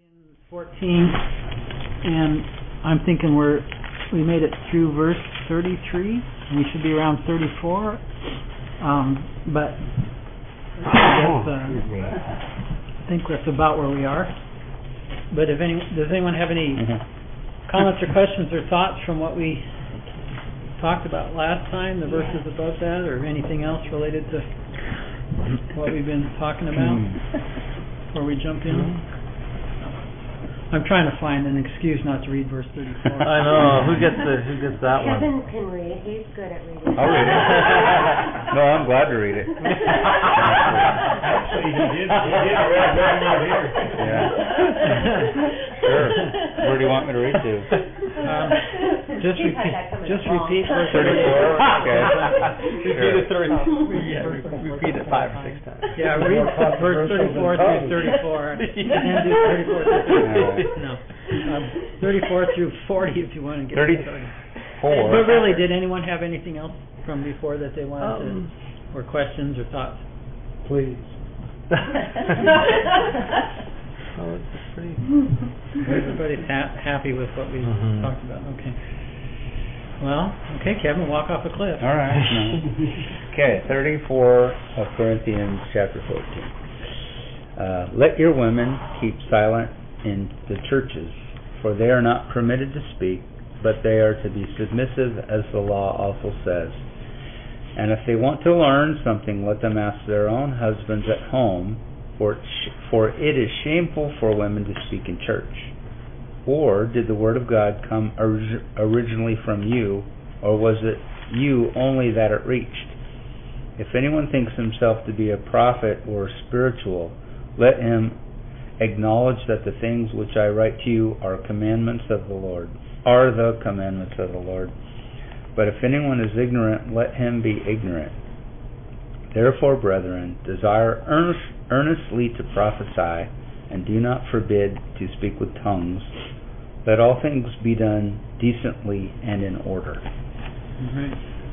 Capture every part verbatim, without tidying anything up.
in fourteen, and I'm thinking we're we made it through verse thirty-three, and we should be around thirty-four. Um, but I guess uh, I think that's about where we are. But if any, does anyone have any comments or questions or thoughts from what we talked about last time, the verses above that, or anything else related to what we've been talking about before we jump in? I'm trying to find an excuse not to read verse thirty-four. I know. Who gets the Who gets that Kevin one? can read. He's good at reading. I'll read it. No, I'm glad to read it. Actually, he did. He did read it right here. Yeah. Sure. Where do you want me to read to? Um, just He's repeat. had that coming Just along. repeat verse thirty-four. Okay. Repeat it three. Oh. Yeah, re- repeat it five or six times. Yeah, read verse thirty-four through thirty-four, and then do thirty-four through thirty-four. No, um, thirty-four through forty if you want to get Thirty. started. Four. But really, did anyone have anything else from before that they wanted Um, to, or questions or thoughts? Please. Oh, it's pretty. Everybody's ha- happy with what we Mhm. talked about. Okay. Well, okay, Kevin, walk off a cliff. All right. No. Okay, thirty-four of Corinthians chapter fourteen. Uh, Let your women keep silent in the churches, for they are not permitted to speak, but they are to be submissive, as the law also says. And if they want to learn something, let them ask their own husbands at home, for it, sh- for it is shameful for women to speak in church. Or did the word of God come orig- originally from you, or was it you only that it reached? If anyone thinks himself to be a prophet or spiritual, let him acknowledge that the things which I write to you are commandments of the Lord, are the commandments of the Lord. But if anyone is ignorant, let him be ignorant. Therefore, brethren, desire earnest, earnestly to prophesy, and do not forbid to speak with tongues. Let all things be done decently and in order. All right.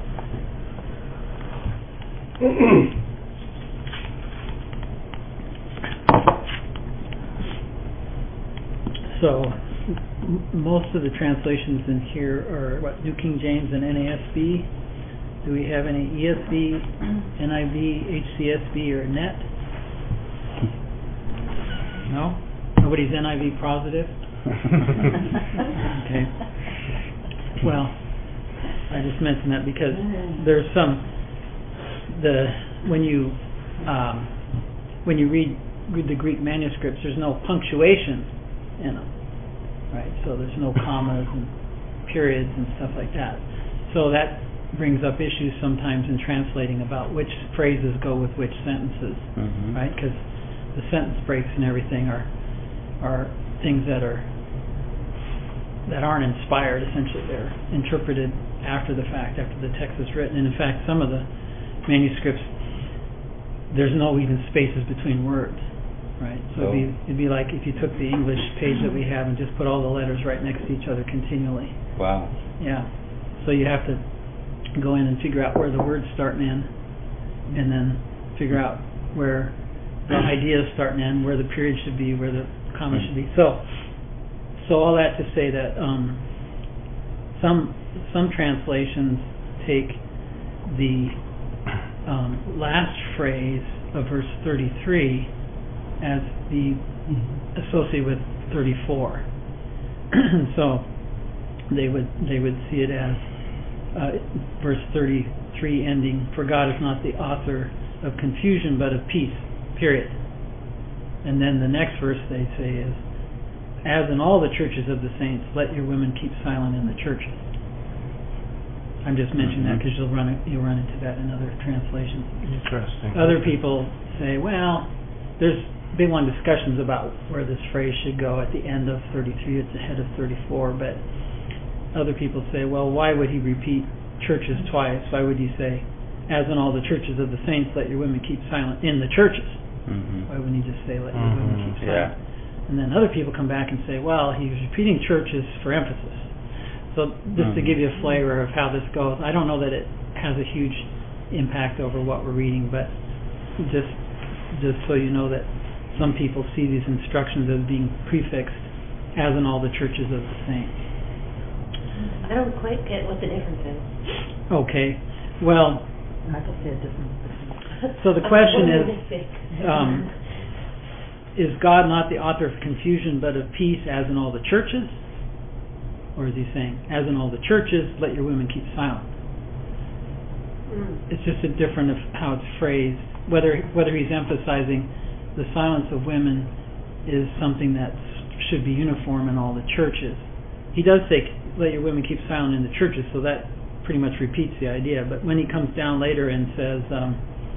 So, m- most of the translations in here are what, New King James and N A S B. Do we have any E S V, N I V, H C S B, or N E T? No? Nobody's N I V positive? Okay. Well, I just mentioned that because there's some the when you um, when you read read the Greek manuscripts, there's no punctuation in them, right? So there's no commas and periods and stuff like that. So that brings up issues sometimes in translating about which phrases go with which sentences, Mm-hmm. right? Because the sentence breaks and everything are are things that are that aren't inspired. Essentially, they're interpreted after the fact, after the text is written. And in fact, some of the manuscripts, there's no even spaces between words, right? So Oh. it'd, be, it'd be like if you took the English page that we have and just put all the letters right next to each other continually. Wow. Yeah. So you have to go in and figure out where the words start and end, and then figure out where the ideas start and end, where the period should be, where the comma should be. So, so all that to say that um, some some translations take the um, last phrase of verse thirty-three as the associated with thirty-four. So they would they would see it as uh, verse thirty-three ending, "For God is not the author of confusion, but of peace." Period. And then the next verse they say is, "As in all the churches of the saints, let your women keep silent in the churches." I'm just mentioning that because you'll run it, you'll run into that in other translations. Interesting. Other people say, well, there's been one discussions about where this phrase should go at the end of thirty-three. It's ahead of thirty-four, but other people say, well, why would he repeat churches twice? Why would he say, "As in all the churches of the saints, let your women keep silent in the churches"? Mm-hmm. Why wouldn't he just say, "Let your Mhm. women keep silent"? Yeah. And then other people come back and say, well, he was repeating churches for emphasis. So just to Mhm. give you a flavor of how this goes, I don't know that it has a huge impact over what we're reading, but just just so you know that some people see these instructions as being prefixed, as in all the churches of the saints. I don't quite get what the difference is. Okay, well, I don't see a difference. so the question is, Um, um, is God not the author of confusion but of peace, as in all the churches? Or is he saying, as in all the churches, let your women keep silent? mm. It's just a different of how it's phrased. Whether whether he's emphasizing the silence of women is something that should be uniform in all the churches. He does say, let your women keep silent in the churches, so that pretty much repeats the idea. But when he comes down later and says, um,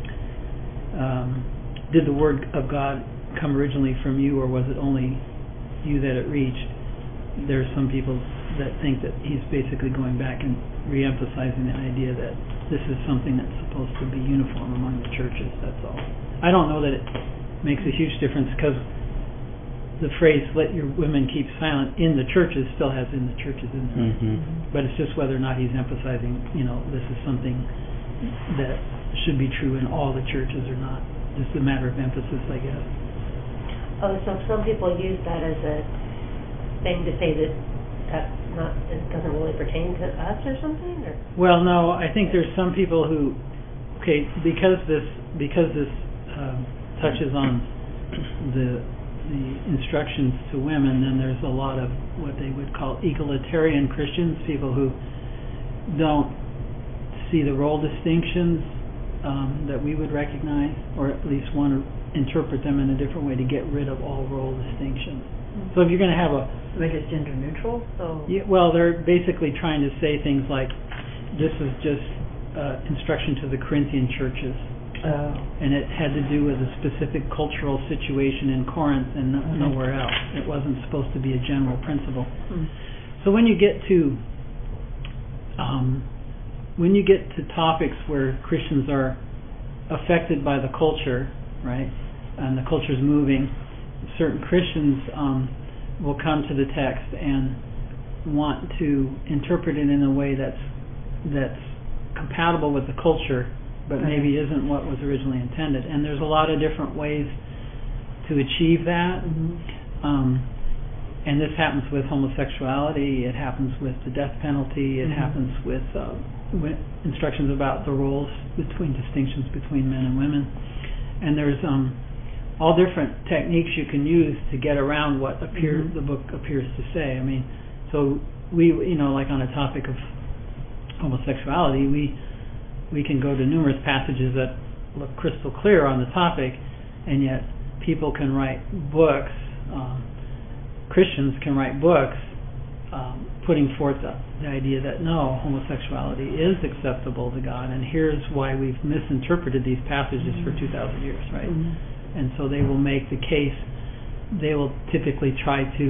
um, did the word of God come originally from you, or was it only you that it reached? There's some people that think that he's basically going back and re-emphasizing the idea that this is something that's supposed to be uniform among the churches, that's all. I don't know that it makes a huge difference, because the phrase, let your women keep silent in the churches, still has in the churches in there. Mm-hmm. But it's just whether or not he's emphasizing, you know, this is something that should be true in all the churches or not. Just a matter of emphasis, I guess. Oh, so some people use that as a thing to say that that's not, it doesn't really pertain to us or something, or? Well, no, I think there's some people who, okay, because this because this um, touches on the the instructions to women, then there's a lot of what they would call egalitarian Christians, people who don't see the role distinctions um, that we would recognize, or at least want to interpret them in a different way to get rid of all role distinctions. Mm-hmm. So if you're going to have a Make it gender neutral, so... Yeah, well, they're basically trying to say things like, this is just uh, instruction to the Corinthian churches. Oh. And it had to do with a specific cultural situation in Corinth and no, Mm-hmm. nowhere else. It wasn't supposed to be a general principle. Mm. So when you get to um, when you get to topics where Christians are affected by the culture, right, and the culture's moving, certain Christians um, will come to the text and want to interpret it in a way that's that's compatible with the culture, but maybe isn't what was originally intended. And there's a lot of different ways to achieve that. Mm-hmm. Um, and this happens with homosexuality, it happens with the death penalty, it mm-hmm. happens with, uh, with instructions about the roles between distinctions between men and women. And there's um, all different techniques you can use to get around what appear, mm-hmm. the book appears to say. I mean, so we, you know, like on a topic of homosexuality, we we can go to numerous passages that look crystal clear on the topic, and yet people can write books, um, Christians can write books um, putting forth the, the idea that no, homosexuality is acceptable to God, and here's why we've misinterpreted these passages for two thousand years, right? Mm-hmm. And so they will make the case, they will typically try to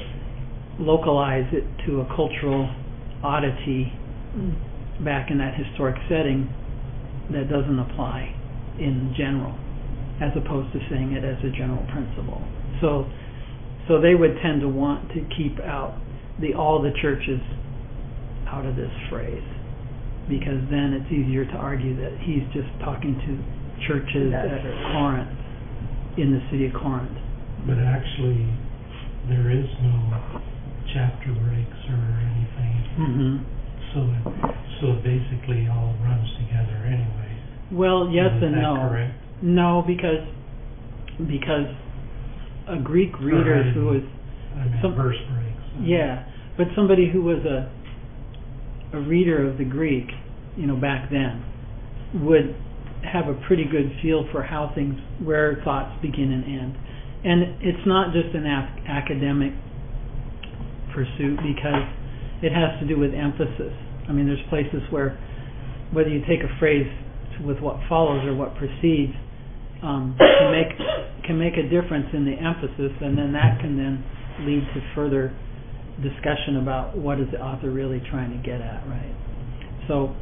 localize it to a cultural oddity mm-hmm. back in that historic setting that doesn't apply in general, as opposed to saying it as a general principle. So so they would tend to want to keep out the all the churches out of this phrase, because then it's easier to argue that he's just talking to churches That's at true. Corinth, in the city of Corinth. But actually, there is no chapter breaks or anything. Mm-hmm. So it, so it basically all runs together anyway. Well, yes Is and that no. correct? No, because because a Greek reader Or, who was I mean, some- verse breaks. yeah, but somebody who was a a reader of the Greek, you know, back then, would have a pretty good feel for how things, where thoughts begin and end. And it's not just an ac- academic pursuit, because it has to do with emphasis. I mean, there's places where whether you take a phrase with what follows or what precedes um, can make can make a difference in the emphasis, and then that can then lead to further discussion about what is the author really trying to get at, right? So,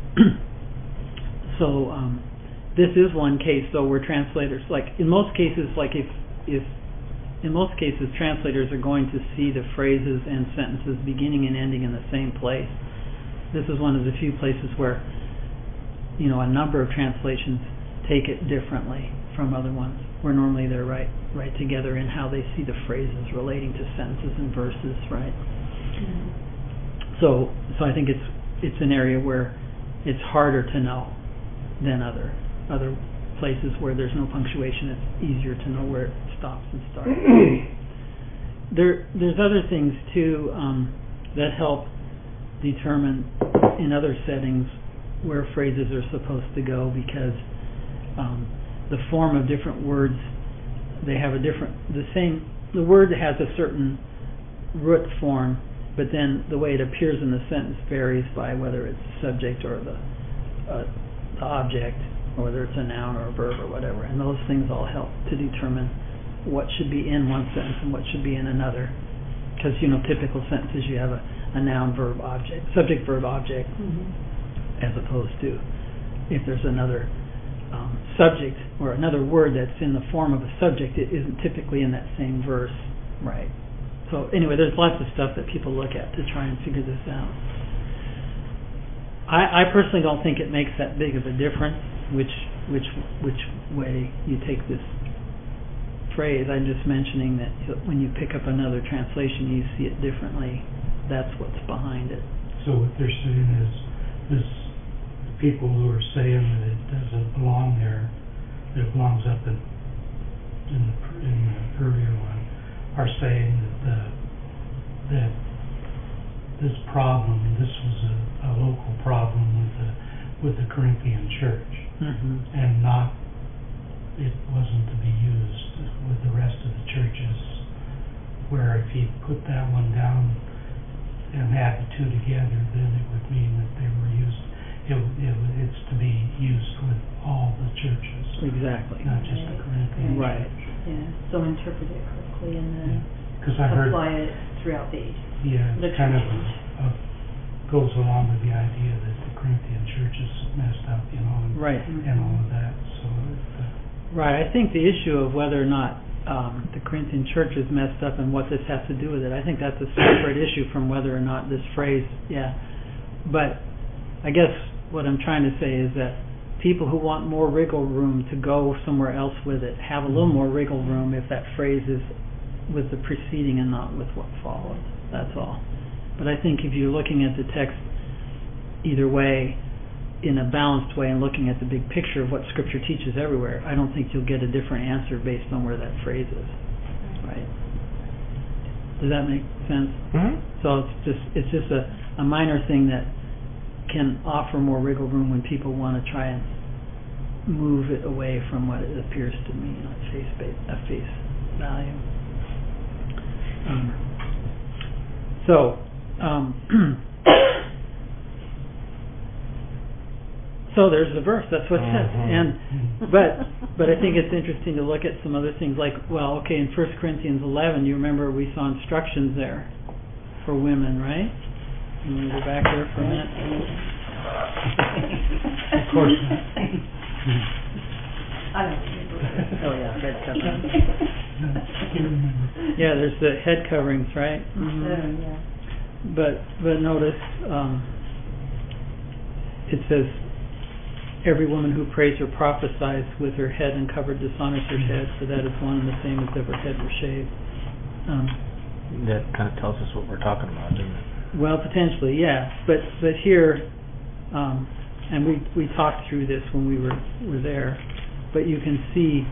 so um, this is one case, though, where translators, like in most cases, like if if in most cases translators are going to see the phrases and sentences beginning and ending in the same place. This is one of the few places where, you know, a number of translations take it differently from other ones, where normally they're right right together in how they see the phrases relating to sentences and verses, right? So, so I think it's it's an area where it's harder to know than other other places where there's no punctuation. It's easier to know where it stops and starts. there, there's other things too um, that help determine in other settings where phrases are supposed to go, because um, the form of different words, they have a different, the same, the word has a certain root form, but then the way it appears in the sentence varies by whether it's the subject or the, uh, the object, or whether it's a noun or a verb or whatever. And those things all help to determine what should be in one sentence and what should be in another. Because, you know, typical sentences, you have a, a noun, verb, object, subject, verb, object, mm-hmm. as opposed to if there's another um, subject or another word that's in the form of a subject, it isn't typically in that same verse, right? So anyway, there's lots of stuff that people look at to try and figure this out. I, I personally don't think it makes that big of a difference which which which way you take this phrase. I'm just mentioning that when you pick up another translation, you see it differently. That's what's behind it. So what they're saying is, this the people who are saying that it doesn't belong there, that it belongs up in in the, in the earlier one, are saying that the, that this problem, this was a, a local problem with the with the Corinthian church, mm-hmm. and not, it wasn't to be used with the rest of the churches, where if you put that one down and add the two together, then it would mean that they were used, it, it, it's to be used with all the churches. Exactly. Not just the Corinthian right. church. Yeah, so interpret it correctly and then yeah. I heard, apply it throughout the Yeah, the it's kind of a, a, goes along with the idea that the Corinthian church is messed up, you know, and, right. and all of that. So it's, uh, right. I think the issue of whether or not um, the Corinthian church is messed up and what this has to do with it, I think that's a separate issue from whether or not this phrase, yeah. But I guess what I'm trying to say is that people who want more wriggle room to go somewhere else with it have a little more wriggle room if that phrase is with the preceding and not with what follows. That's all. But I think if you're looking at the text either way, in a balanced way, and looking at the big picture of what Scripture teaches everywhere, I don't think you'll get a different answer based on where that phrase is. Right? Does that make sense? Mm-hmm. So it's just it's just a, a minor thing that can offer more wriggle room when people want to try and move it away from what it appears to mean at face at face value. Um, so. Um, so there's the verse. That's what it says. Mm-hmm. And but but I think it's interesting to look at some other things. Like, well, okay, in First Corinthians eleven, you remember we saw instructions there for women, right? You want to go back there for a minute? of course not. I don't remember. Oh yeah, head coverings. No, I can't remember. Yeah, there's the head coverings, right? Mm-hmm. Oh, yeah. But but notice um, it says every woman who prays or prophesies with her head uncovered dishonors her head, for that is one and the same as if her head were shaved. Um, that kind of tells us what we're talking about, doesn't it? well, potentially, yeah. But but here, um, and we we talked through this when we were were there. But you can see.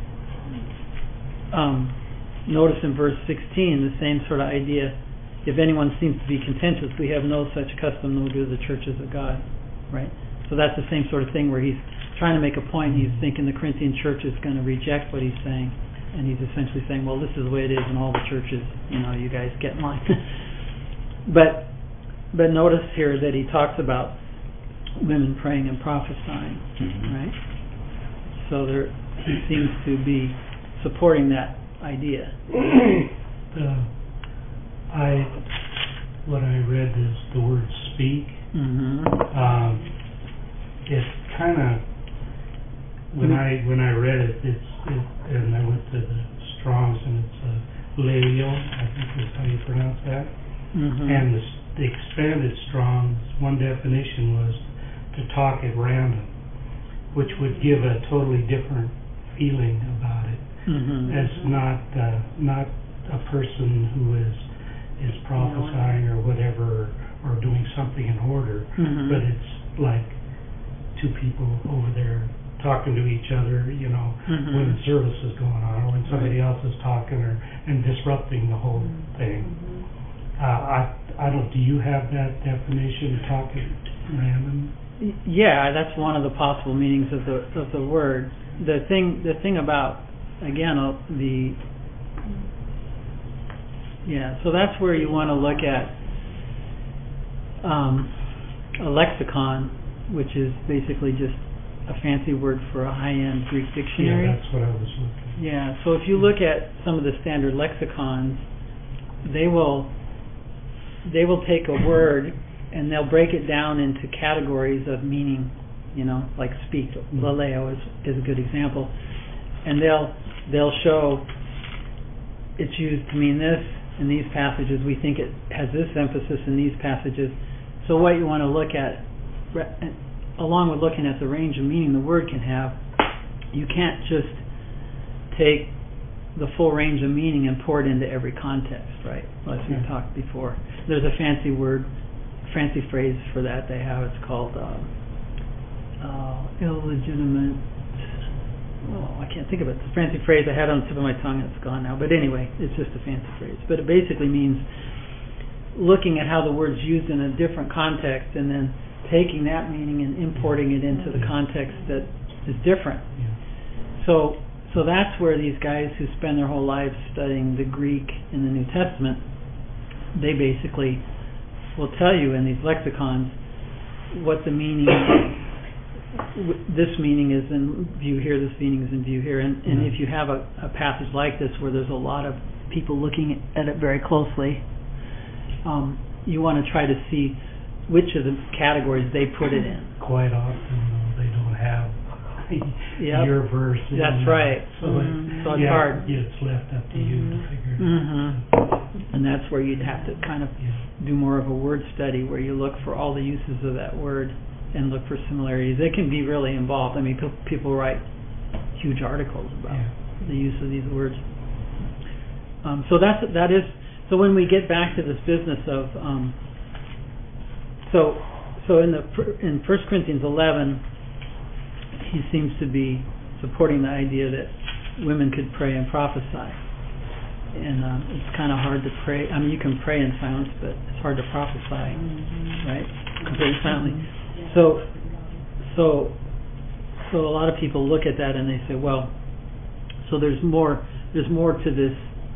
Um, notice in verse sixteen the same sort of idea. If anyone seems to be contentious, we have no such custom, nor do the churches of God, right? So that's the same sort of thing where he's trying to make a point. He's thinking the Corinthian church is going to reject what he's saying, and he's essentially saying, well, this is the way it is in all the churches, you know, you guys get in line. but but notice here that he talks about women praying and prophesying, mm-hmm. right? So there he seems to be supporting that idea. uh, I, what I read is the word speak. Mm-hmm. Um, it kind of, when I when I read it, it's it, and I went to the Strong's, and it's uh, Leo, I think is how you pronounce that. Mm-hmm. And the, the expanded Strong's, one definition was to talk at random, which would give a totally different feeling about it. Mhm. as not, uh, not a person who is, is prophesying or whatever, or doing something in order, Mhm. but it's like two people over there talking to each other, you know, Mhm. when the service is going on, or when somebody else is talking, or, and disrupting the whole thing. Uh, I, I don't, do you have that definition, talking random? Y- Yeah, that's one of the possible meanings of the of the word. The thing the thing about again uh, the yeah, so that's where you want to look at um, a lexicon, which is basically just a fancy word for a high-end Greek dictionary. Yeah, that's what I was looking. Yeah, so if you look at some of the standard lexicons, they will they will take a word and they'll break it down into categories of meaning, you know, like speak. Laleo is, is a good example. And they'll they'll show it's used to mean this in these passages. We think it has this emphasis in these passages. So what you want to look at, along with looking at the range of meaning the word can have, you can't just take the full range of meaning and pour it into every context, right? As we Yeah. talked before. There's a fancy word, fancy phrase for that they have. It's called um, uh, illegitimate. Oh, I can't think of it. It's a fancy phrase I had on the tip of my tongue and it's gone now. But anyway, it's just a fancy phrase. But it basically means looking at how the word's used in a different context and then taking that meaning and importing it into the context that is different. Yeah. So, so that's where these guys who spend their whole lives studying the Greek in the New Testament, they basically will tell you in these lexicons what the meaning, this meaning is in view here, this meaning is in view here. And, and if you have a, a passage like this where there's a lot of people looking at it very closely, um, you want to try to see which of the categories they put it in. Quite often, though, they don't have Yep. your verse. in That's there. right. So, Mhm. it, So it's yeah, hard. yeah, it's left up to you to figure it Mm-hmm. out. And that's where you'd have to kind of Yeah. do more of a word study where you look for all the uses of that word and look for similarities. It can be really involved. I mean, pe- people write huge articles about Yeah. the use of these words. Um, so that's that is. So when we get back to this business of, um, so so in the fir- in First Corinthians eleven, he seems to be supporting the idea that women could pray and prophesy. And um, it's kind of hard to pray. I mean, you can pray in silence, but it's hard to prophesy, right? Completely silently. So, so, so a lot of people look at that and they say, well, so there's more. There's more to this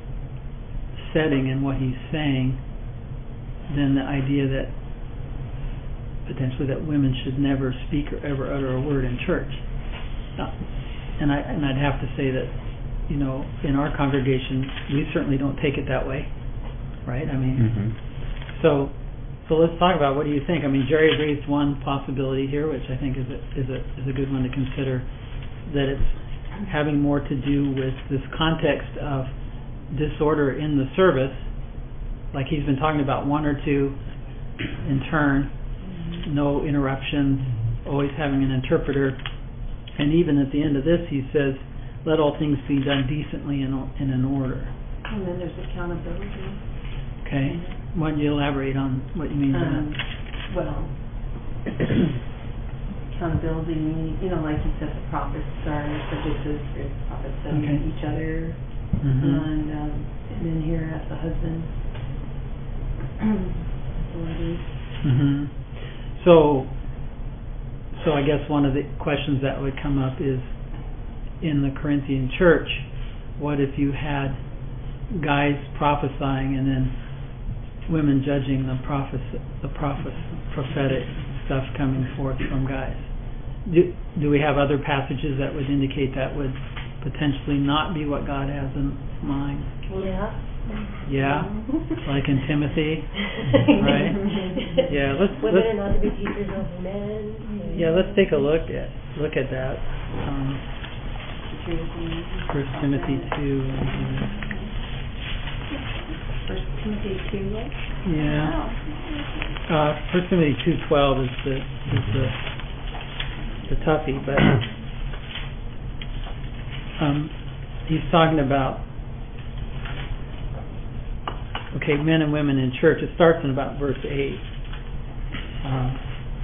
setting and what he's saying than the idea that potentially that women should never speak or ever utter a word in church. Uh, and I and I'd have to say that, you know, in our congregation, we certainly don't take it that way, right? I mean, Mm-hmm. so so let's talk about what do you think? I mean, Jerry raised one possibility here, which I think is a is a is a good one to consider, that it's having more to do with this context of disorder in the service, like he's been talking about one or two in turn, no interruptions, always having an interpreter. And even at the end of this, he says, let all things be done decently and in an order. And then there's accountability. Okay? Why don't you elaborate on what you mean by Um, that? well, accountability meaning, you know, like you said, the prophets are subject to the spirit. Prophets study Okay. each other. Mm-hmm. And, um, and then here as the husband. authority. Mm-hmm. So, so I guess one of the questions that would come up is, in the Corinthian church, what if you had guys prophesying and then women judging the prophecy, the prophet, prophetic stuff coming forth from guys? Do, do we have other passages that would indicate that would potentially not be what God has in mind? Yeah. Yeah, like in Timothy, right? Yeah, let's Women let's are not to be teachers over men. yeah, let's take a look at look at that. Um, First Timothy two. First Timothy two, what? Yeah. Uh, First Timothy two twelve is the is the the toughie, but um, he's talking about, okay, men and women in church. It starts in about verse eight. Um,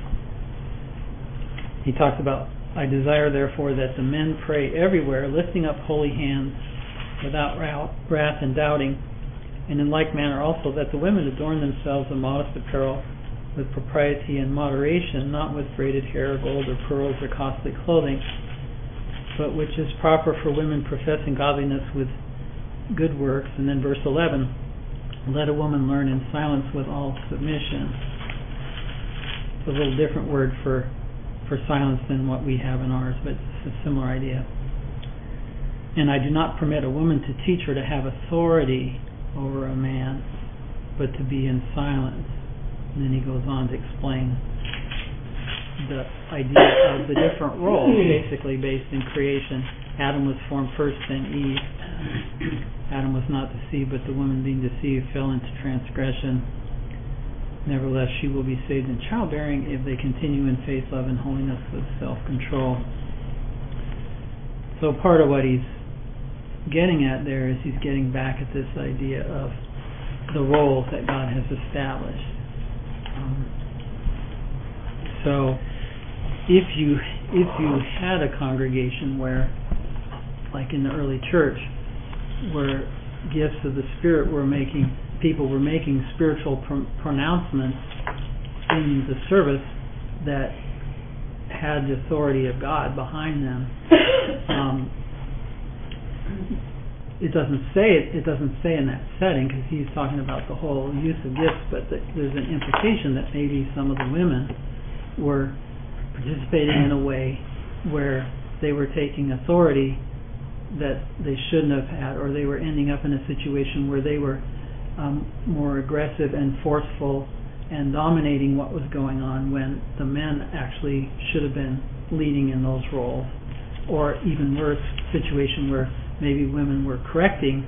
he talks about, I desire therefore that the men pray everywhere, lifting up holy hands without wrath and doubting, and in like manner also that the women adorn themselves in modest apparel with propriety and moderation, not with braided hair, gold or pearls or costly clothing, but which is proper for women professing godliness with good works. And then verse eleven, let a woman learn in silence with all submission. It's a little different word for for silence than what we have in ours, but it's a similar idea. And I do not permit a woman to teach or to have authority over a man, but to be in silence. And then he goes on to explain the idea of the different roles, basically based in creation. Adam was formed first, then Eve. Adam was not deceived, but the woman being deceived fell into transgression. Nevertheless, she will be saved in childbearing if they continue in faith, love, and holiness with self-control. So part of what he's getting at there is he's getting back at this idea of the roles that God has established. Um, so if you if you had a congregation where, like in the early church, where gifts of the Spirit were making, people were making spiritual pr- pronouncements in the service that had the authority of God behind them. Um, it doesn't say it. It doesn't say in that setting, because he's talking about the whole use of gifts. But the, there's an implication that maybe some of the women were participating in a way where they were taking authority that they shouldn't have had, or they were ending up in a situation where they were um, more aggressive and forceful and dominating what was going on, when the men actually should have been leading in those roles. Or even worse, situation where maybe women were correcting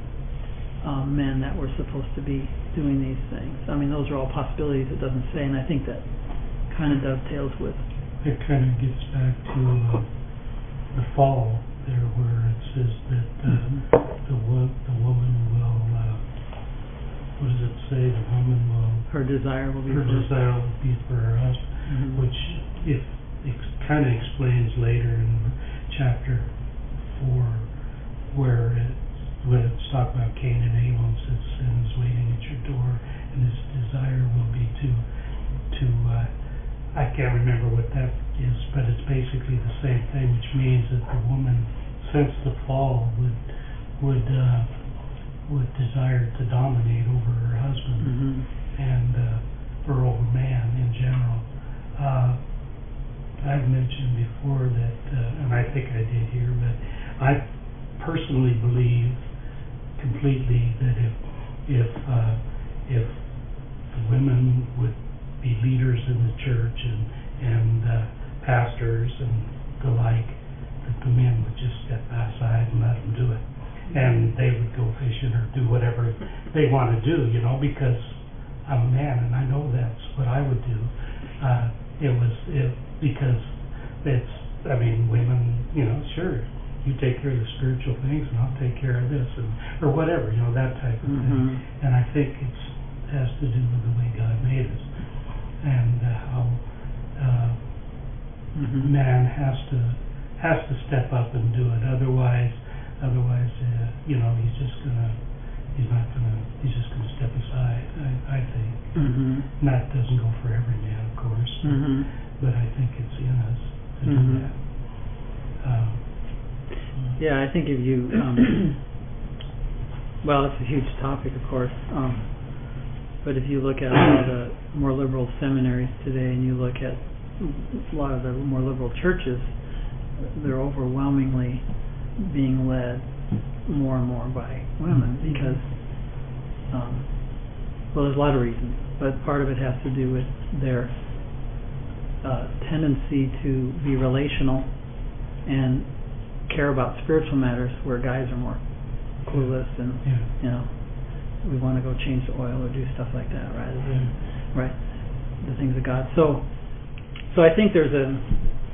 um, men that were supposed to be doing these things. I mean, those are all possibilities. It doesn't say, and I think that kind of dovetails with. It kind of gets back to uh, the fall there, where it says that uh, mm-hmm. the wo- the woman will. Uh, what does it say? The woman will. Her desire will be. Her for desire will be for her husband, mm-hmm. which if it kind of explains later in chapter four, where it when it's talking about Cain and Abel, and says sin is waiting at your door, and his desire will be to to. Uh, I can't remember what that is, but it's basically the same thing, which means that the woman, since the fall, would would uh, would desire to dominate over her husband, mm-hmm. and uh, or over man in general. Uh, I've mentioned before that, uh, and I think I did here, but I personally believe completely that if if uh, if the women would be leaders in the church and and uh, pastors and the like, that the men would just step aside and let them do it, and they would go fishing or do whatever they want to do, you know, because I'm a man and I know that's what I would do. Uh, it was it, because it's, I mean, women, you know, sure, you take care of the spiritual things and I'll take care of this, and or whatever, you know, that type of mm-hmm. thing. And I think it's has to do with the way God made us, and uh, how uh, mm-hmm. man has to has to step up and do it. Otherwise, otherwise, uh, you know, he's just gonna he's not gonna he's just gonna step aside. I, I think. Mm-hmm. And that doesn't go for every man, of course, mm-hmm. but I think it's in us to mm-hmm. do that. Um, yeah, I think if you um, well, it's a huge topic, of course. Um, But if you look at a lot of the more liberal seminaries today, and you look at a lot of the more liberal churches, they're overwhelmingly being led more and more by women because, um, well, there's a lot of reasons, but part of it has to do with their uh, tendency to be relational and care about spiritual matters, where guys are more clueless and, yeah. you know, we want to go change the oil or do stuff like that rather than right the things of God. So, so I think there's a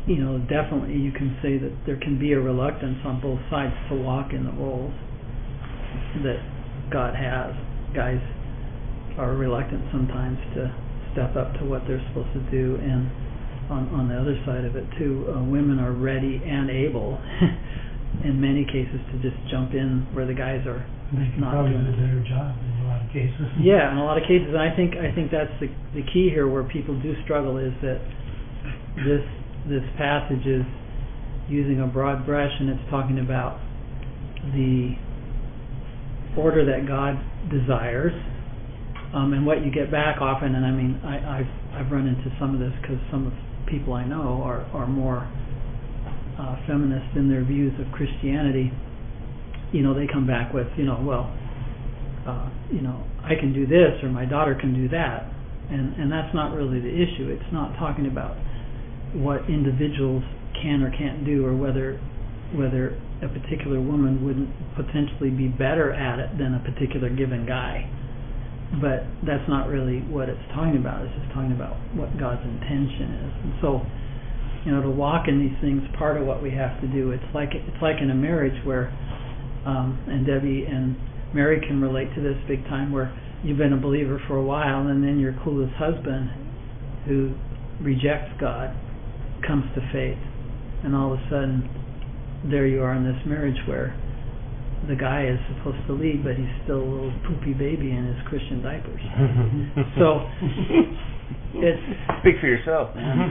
you know, definitely you can say that there can be a reluctance on both sides to walk in the roles that God has. Guys are reluctant sometimes to step up to what they're supposed to do, and on, on the other side of it too, uh, women are ready and able in many cases to just jump in where the guys are They can not probably doing do a it. better job in a lot of cases. Yeah, in a lot of cases, and I think I think that's the the key here where people do struggle, is that this this passage is using a broad brush, and it's talking about the order that God desires, um, and what you get back often. And I mean, I, I've I've run into some of this because some of the people I know are are more uh, feminist in their views of Christianity. You know, they come back with, you know, well, uh, you know, I can do this or my daughter can do that, and and that's not really the issue. It's not talking about what individuals can or can't do, or whether whether a particular woman wouldn't potentially be better at it than a particular given guy. But that's not really what it's talking about. It's just talking about what God's intention is. And so, you know, to walk in these things, part of what we have to do, it's like it's like in a marriage where, um, and Debbie and Mary can relate to this big time, where you've been a believer for a while, and then your clueless husband who rejects God comes to faith, and all of a sudden there you are in this marriage where the guy is supposed to lead, but he's still a little poopy baby in his Christian diapers. So it's Speak for yourself, man.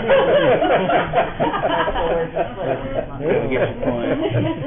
Get your point.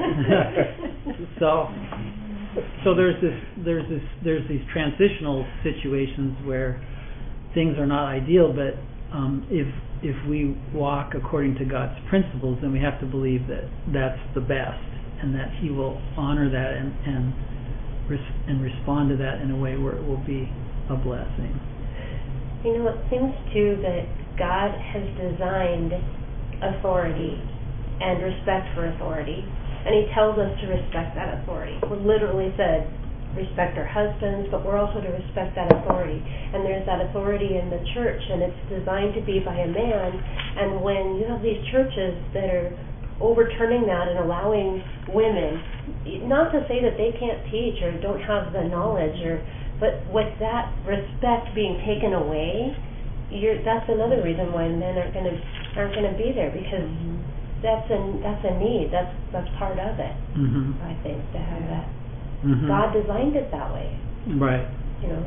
so so there's this there's this there's these transitional situations where things are not ideal, but um, if if we walk according to God's principles, then we have to believe that that's the best, and that He will honor that and and, res- and respond to that in a way where it will be a blessing. You know, it seems too that God has designed authority and respect for authority, and He tells us to respect that authority. We're literally said, respect our husbands, but we're also to respect that authority. And there's that authority in the church, and it's designed to be by a man. And when you have these churches that are overturning that and allowing women, not to say that they can't teach or don't have the knowledge, or but with that respect being taken away, you're, that's another reason why men aren't going to aren't going to be there, because that's a that's a need. That's that's part of it. Mm-hmm. I think, to have that. Mm-hmm. God designed it that way. Right. You know.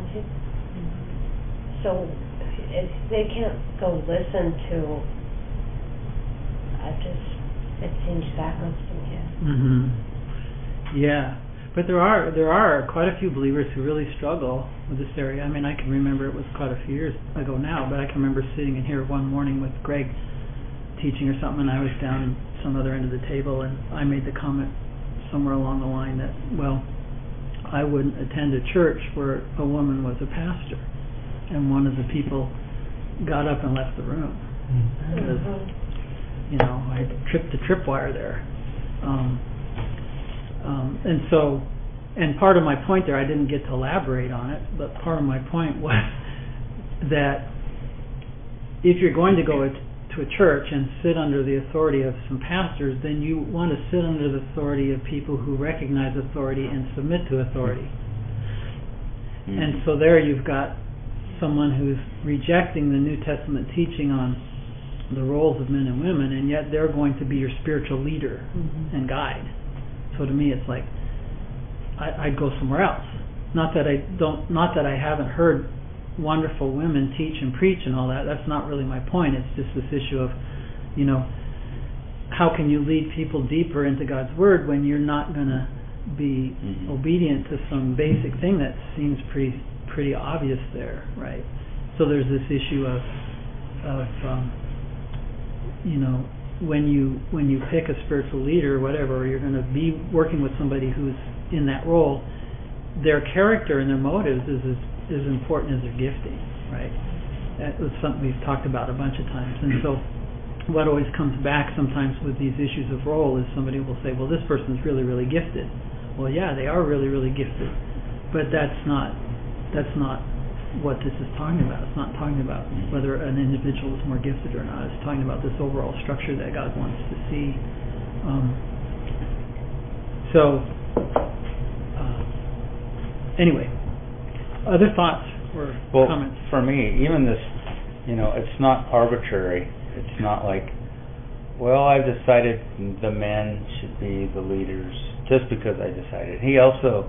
So if they can't go listen to. I just. It seems backwards to me. Mm-hmm. Yeah, but there are there are quite a few believers who really struggle with this area. I mean, I can remember, it was quite a few years ago now, but I can remember sitting in here one morning with Greg teaching or something, and I was down some other end of the table, and I made the comment somewhere along the line that, well, I wouldn't attend a church where a woman was a pastor, and one of the people got up and left the room. Because, you know, I tripped the tripwire there. Um, um, and so, and part of my point there, I didn't get to elaborate on it, but part of my point was that if you're going to go to a church and sit under the authority of some pastors, then you want to sit under the authority of people who recognize authority and submit to authority. Mm-hmm. And so there you've got someone who's rejecting the New Testament teaching on the roles of men and women, and yet they're going to be your spiritual leader mm-hmm. and guide. So to me, it's like I, I'd go somewhere else. Not that I don't, not that I haven't heard wonderful women teach and preach and all that. That's not really my point. It's just this issue of, you know, how can you lead people deeper into God's Word when you're not going to be mm-hmm. obedient to some basic thing that seems pretty pretty obvious there, right? So there's this issue of of um, you know, when you when you pick a spiritual leader or whatever, or you're going to be working with somebody who's in that role, their character and their motives is as, as important as their gifting, right? That was something we've talked about a bunch of times. And so what always comes back sometimes with these issues of role is somebody will say, well, this person's really, really gifted. Well, yeah, they are really, really gifted, but that's not that's not what this is talking about. It's not talking about whether an individual is more gifted or not. It's talking about this overall structure that God wants to see. Um, so, uh, anyway, other thoughts or well, comments? For me, even this, you know, it's not arbitrary. It's not like, well, I've decided the men should be the leaders just because I decided. He also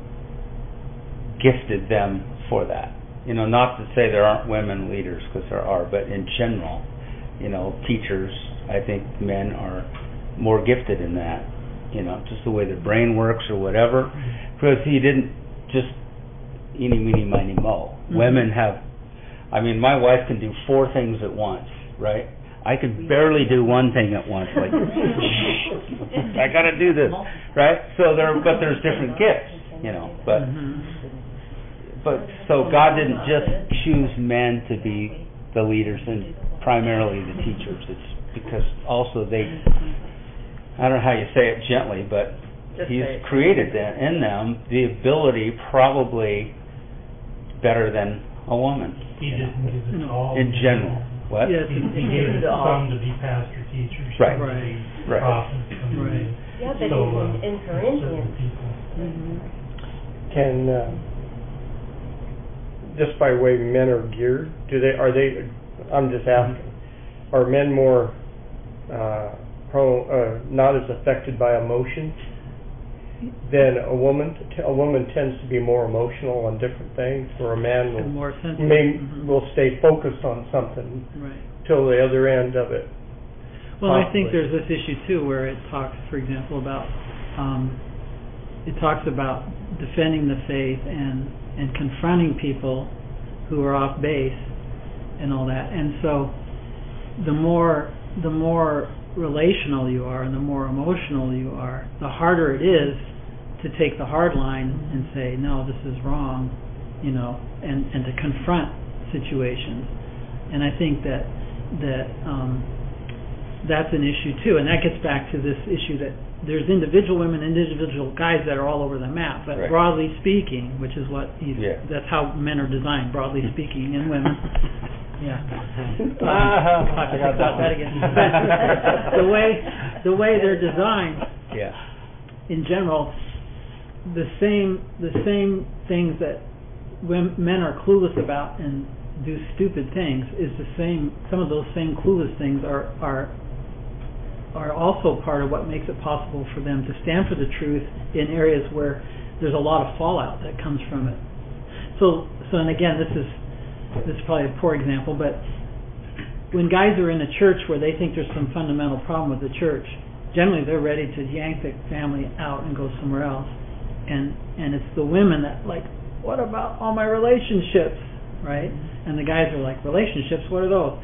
gifted them for that. You know, not to say there aren't women leaders, because there are, but in general, you know, teachers, I think men are more gifted in that. You know, just the way their brain works or whatever. Because he didn't just eeny, meeny, miny, mo. Mm-hmm. Women have, I mean, my wife can do four things at once, right? I can barely do one thing at once. Like, I got to do this, right? So there, but there's different gifts, you know. But, mm-hmm. but so God didn't just choose men to be the leaders and primarily the teachers. It's because also they, I don't know how you say it gently, but just He's created them, in them the ability, probably better than a woman. He didn't give it all in general. What? Yes, he, he gave it some to be pastor teachers, right, some right, to be right, prophets, some right. Yeah, but so, even uh, in Corinthians, Mm-hmm. Can uh, just by way men are geared, do they? Are they? I'm just asking. Are men more uh, pro, uh, not as affected by emotions than a woman? A woman tends to be more emotional on different things, where a man will more sensitive. may, mm-hmm. will stay focused on something right. till the other end of it. Well, possibly. I think there's this issue too, where it talks, for example, about um, it talks about defending the faith and and confronting people who are off base and all that. And so, the more the more relational you are and the more emotional you are, the harder it is to take the hard line and say, no, this is wrong, you know, and, and to confront situations. And I think that that um, that's an issue too, and that gets back to this issue that there's individual women, individual guys that are all over the map, but right. broadly speaking, which is what he's, yeah. that's how men are designed, broadly speaking, and women. Yeah. Um, uh, I have to think about that again. the way the way they're designed, yeah. in general, the same the same things that when men are clueless about and do stupid things is the same. Some of those same clueless things are are are also part of what makes it possible for them to stand for the truth in areas where there's a lot of fallout that comes from it. So so and again, this is. This is probably a poor example, but when guys are in a church where they think there's some fundamental problem with the church, generally they're ready to yank the family out and go somewhere else. And and it's the women that like, what about all my relationships, right? And the guys are like, relationships? What are those?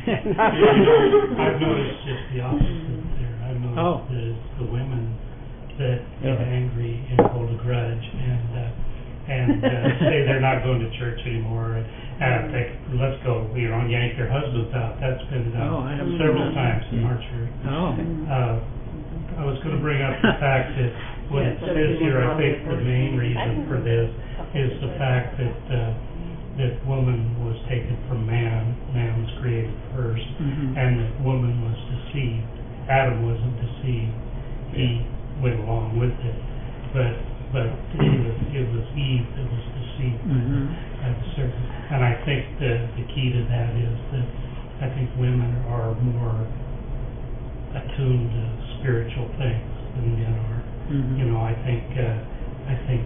I've noticed just the opposite there. I've noticed Oh. that it's the women that get Yeah. angry and hold a grudge and uh, and uh, say they're not going to church anymore. And think, let's go, you know, yank their husbands out. That's been done Oh, I haven't several seen that. times in our church. Oh. Uh, I was going to bring up the fact that what it says here, I think the main reason for this is the fact that uh, that woman was taken from man, man was created first, Mhm. and that woman was deceived. Adam wasn't deceived; he went along with it, but but it was it was Eve that was deceived Mhm. by the serpent. And I think the the key to that is that I think women are more attuned to spiritual things than men are. Mhm. You know, I think uh, I think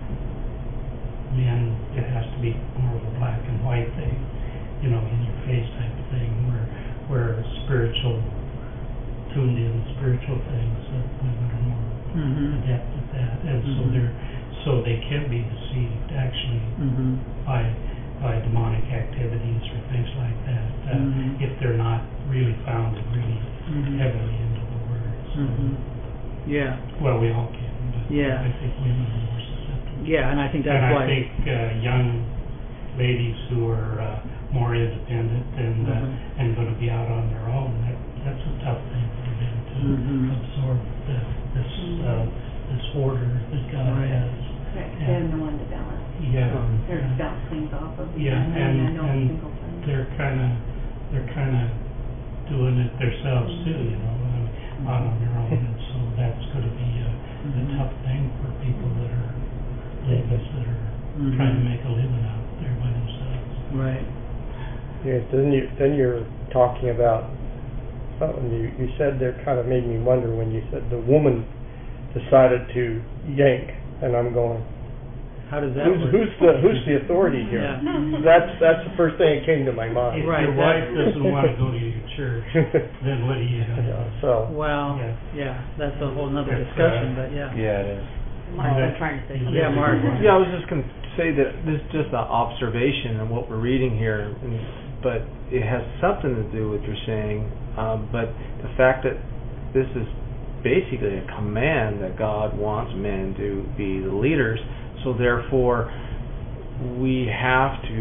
men, it has to be more of a black and white thing, you know, in your face type of thing, where where spiritual, tuned in spiritual things, that women are more Mhm. adept at that, and so Mhm. they're so they can be deceived actually Mhm. by by demonic activities or things like that uh, Mhm. if they're not really founded really Mhm. heavily into the Word. So, Mhm. Yeah. well, we all can, but Yeah. I think women are more susceptible. Yeah, and I think that's and why. I think uh, young ladies who are uh, more independent and uh, Mhm. and going to be out on their own, that that's a tough thing for them to Mhm. absorb the, this uh, this order that God Right. has. Right, Yeah. they're the one to balance. Yeah. Or yeah. bounce things off of. Yeah, And and, I know and single friends. they're kinda, they're kinda doing it themselves too, you know, uh, on their own, and so that's gonna be a, a tough thing for people that are ladies that are Mhm. trying to make a living out there by themselves. Right. Yes, then you, then you're talking about something you, you said there kind of made me wonder when you said the woman decided to yank, and I'm going, How does that who's, work? who's the, who's the authority here? Yeah. That's, that's the first thing that came to my If mind. Right, your that- wife doesn't wanna go to your church, then what do you do? Yeah, So, Well, Yeah. yeah, that's a whole nother That's, discussion, uh, but yeah. Yeah, it is. Mark's been trying to say something. Yeah, Mark. Yeah, I was just going to say that this is just an observation of what we're reading here, and, but it has something to do with what you're saying. Um, but the fact that this is basically a command that God wants men to be the leaders, so therefore we have to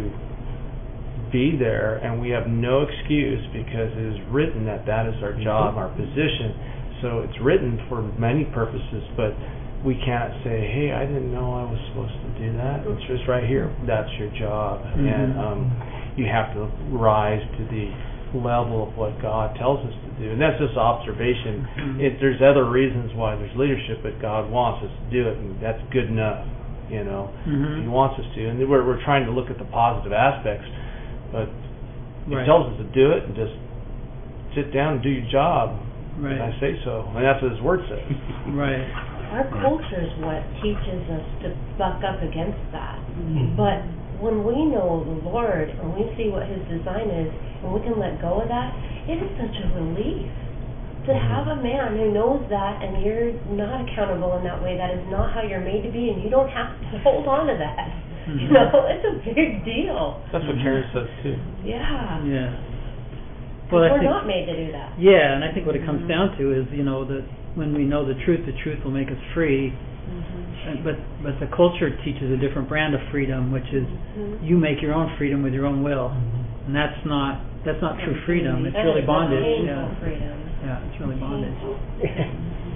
be there, and we have no excuse because it is written that that is our job, our position. So it's written for many purposes, but we can't say, hey, I didn't know I was supposed to do that. It's just right here. That's your job. Mhm. And um, you have to rise to the level of what God tells us to do. And that's just observation. Mhm. If there's other reasons why there's leadership, but God wants us to do it, and that's good enough. You know, Mhm. He wants us to. And we're, we're trying to look at the positive aspects, but Right. He tells us to do it and just sit down and do your job. Right. And I say so. And that's what His Word says. Right. Our culture is what teaches us to buck up against that. Mhm. But when we know the Lord and we see what His design is and we can let go of that, it is such a relief to have a man who knows that and you're not accountable in that way. That is not how you're made to be, and you don't have to hold on to that. You Mhm. know, it's a big deal. That's what Karen says too. Yeah. Yeah. 'Cause Well, I we're think, not made to do that. yeah, and I think what it comes down to is, you know, that when we know the truth, the truth will make us free. Mm-hmm. And, but but the culture teaches a different brand of freedom, which is Mhm. you make your own freedom with your own will, Mhm. and that's not that's not true freedom. It's That really is a bondage. painful Yeah, freedom. yeah, it's really bondage. Painful.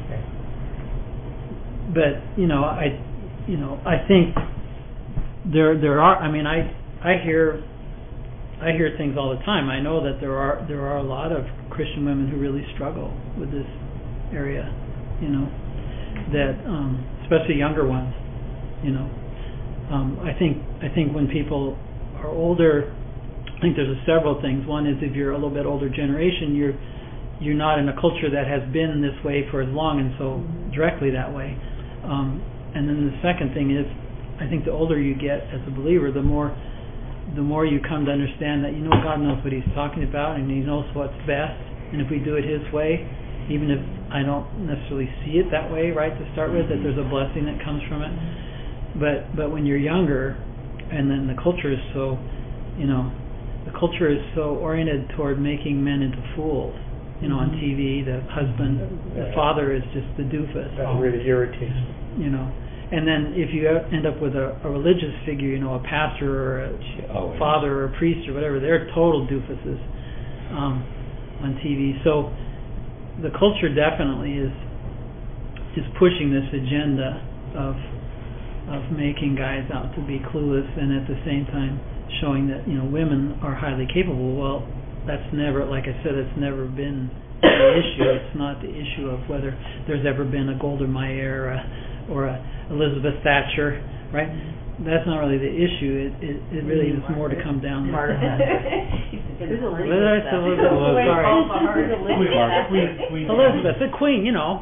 But you know, I you know I think there there are. I mean, I I hear I hear things all the time. I know that there are there are a lot of Christian women who really struggle with this area. You know, that um, especially younger ones. You know, um, I think I think when people are older, I think there's a several things. One is if you're a little bit older generation, you're you're not in a culture that has been this way for as long and so directly that way. Um, and then the second thing is, I think the older you get as a believer, the more the more you come to understand that, you know, God knows what He's talking about and He knows what's best. And if we do it His way, even if I don't necessarily see it that way, right, to start with, that there's a blessing that comes from it. But but when you're younger, and then the culture is so, you know, the culture is so oriented toward making men into fools. You know, on T V, the husband, the father is just the doofus. That really irritates me. You know, and then if you end up with a, a religious figure, you know, a pastor or a Always. father or a priest or whatever, they're total doofuses um, on T V. So the culture definitely is is pushing this agenda of of making guys out to be clueless, and at the same time showing that, you know, women are highly capable. Well, that's never, like I said, it's never been the issue. It's not the issue of whether there's ever been a Golda Meir or a, or a Elizabeth Thatcher, right? That's not really the issue. It it, it really is more to come down. Margaret Who's What did I say? Elizabeth? Sorry. Queen, Queen, Queen. Elizabeth, the Queen, you know.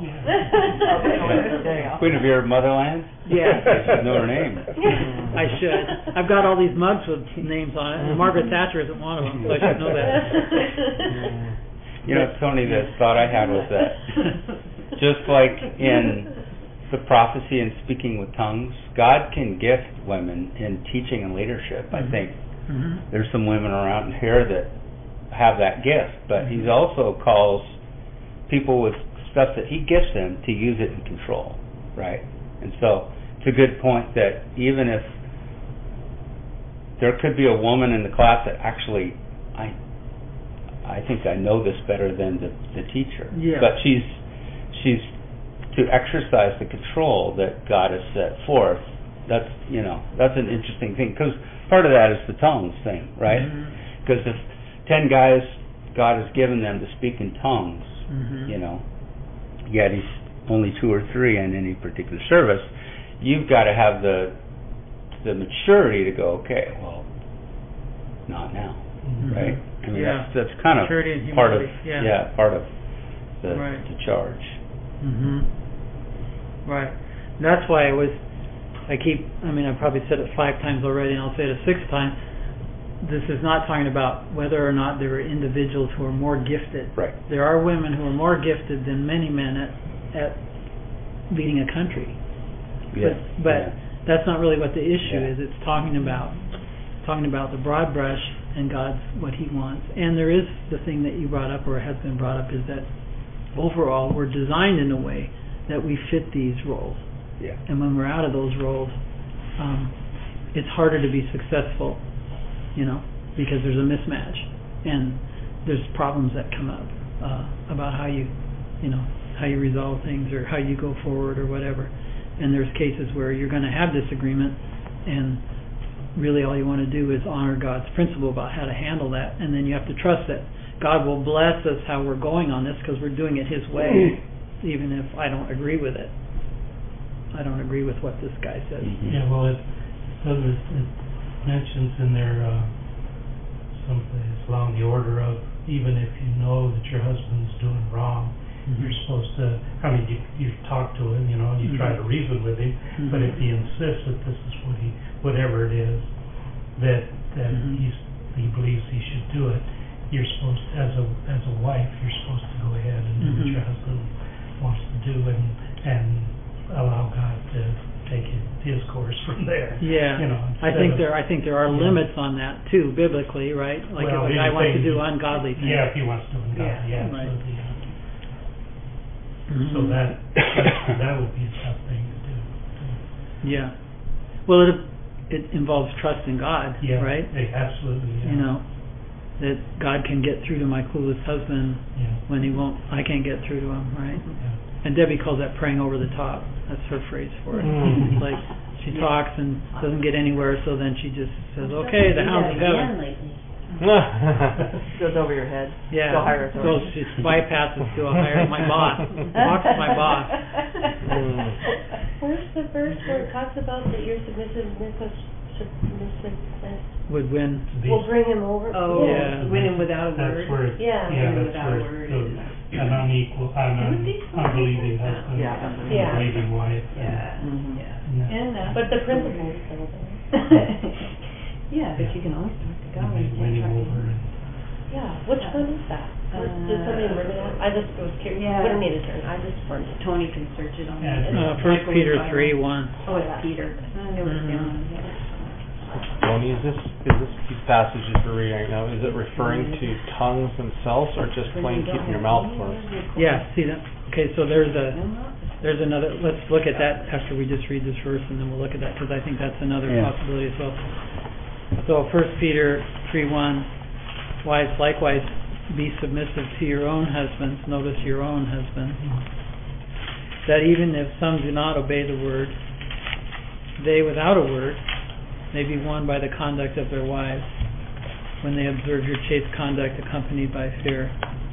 Yeah. Queen of your motherland? Yeah. You should know her name. I should. I've got all these mugs with names on it, and Margaret Thatcher isn't one of them, so I should know that. You know, Tony, the thought I had was that just like in the prophecy and speaking with tongues, God can gift women in teaching and leadership. I think Mm-hmm. there's some women around here that have that gift, but He also calls people with stuff that He gifts them to use it in control, right? And so it's a good point that even if there could be a woman in the class that actually, I I think I know this better than the, the teacher, Yeah. but she's she's to exercise the control that God has set forth. That's, you know, that's an interesting thing, because part of that is the tongues thing, right? Mhm. Because if ten guys God has given them to speak in tongues, Mhm. you know, yet he's only two or three in any particular service, you've got to have the the maturity to go, okay, well, not now, Mhm. right? I mean, Yeah. that's, that's kind of Maturity and part of, humility, yeah. part of the, Right. the charge. Mhm. Right. And that's why I was, I keep, I mean, I've probably said it five times already, and I'll say it a sixth time. This is not talking about whether or not there are individuals who are more gifted. Right. There are women who are more gifted than many men at, at leading a country. Yeah. But, but yeah. that's not really what the issue Yeah. is. It's talking about talking about the broad brush and God's what He wants. And there is the thing that you brought up, or has been brought up, is that overall we're designed in a way that we fit these roles. Yeah. And when we're out of those roles, um, it's harder to be successful, you know, because there's a mismatch and there's problems that come up uh, about how you, you know, how you resolve things or how you go forward or whatever. And there's cases where you're going to have disagreement, and really all you want to do is honor God's principle about how to handle that, and then you have to trust that God will bless us how we're going on this because we're doing it His way, even if I don't agree with it. I don't agree with what this guy says. Mhm. Yeah, well, it, does it, it mentions in there uh, someplace along the order of, even if you know that your husband's doing wrong, Mhm. you're supposed to, I mean, you, you talk to him, you know, and you Mhm. try to reason with him, Mhm. but if he insists that this is what he, whatever it is, that, that Mhm. he's, he believes he should do it, you're supposed, as a, as a wife, you're supposed to go ahead and do what Mhm. your husband wants to do, and, and allow God to take his, his course from there. Yeah, You know, I instead think of- there. I think there are yeah. limits on that too, biblically, right? Like Well, if a he guy was wants to saying do he- ungodly things. Yeah, if he wants to do ungodly, Yeah, yeah, right. absolutely, yeah. Mhm. So that, that, that would be a tough thing to do. to- Yeah. Well, it it involves trust in God, Yeah, right? eh, absolutely, yeah. You know, that God can get through to my clueless husband Yeah, when He won't. I can't get through to him, right? yeah. And Debbie calls that praying over the top. That's her phrase for it. Mm. It's like she Yeah. talks and doesn't get anywhere, so then she just says, Well, "Okay, the do hounds that of again heaven." lately. Goes over your head. Yeah, To a higher goes authority. just bypasses to a higher my boss. Talks to my boss. Mm. Where's the verse where it talks about that your submissiveness, submissiveness Would win. To be- will bring him over? Oh, Yeah. winning without a That's word. where, it- Yeah. yeah, Winning that's without where a it word goes, is- an unequal, an It would be un- so unbelieving equal. husband, Yeah, and unbelieving. Yeah. unbelieving wife. and- Yeah, Mhm. yeah. And that- And that's But the story. principle is still there. Yeah, but you can always talk to God. and You they can't win him talk to over him. and. Yeah, which one is that? Where- Did somebody bring it up? I just was curious. Yeah. We don't need to turn, I just wanted to. Tony can search it on Yeah, the. Uh, First Peter three one. Oh, it's Peter. I knew it was Mhm. down. Tony, is this, is this, these passages we're reading right now, is it referring to tongues themselves or just plain keeping your mouth closed? Yeah. See that? Okay, so there's a there's another. Let's look at that after we just read this verse, and then we'll look at that because I think that's another Yeah. possibility as well. So First Peter three one, wives likewise be submissive to your own husbands. Notice your own husbands. That even if some do not obey the word, they without a word may be won by the conduct of their wives when they observe your chaste conduct accompanied by fear.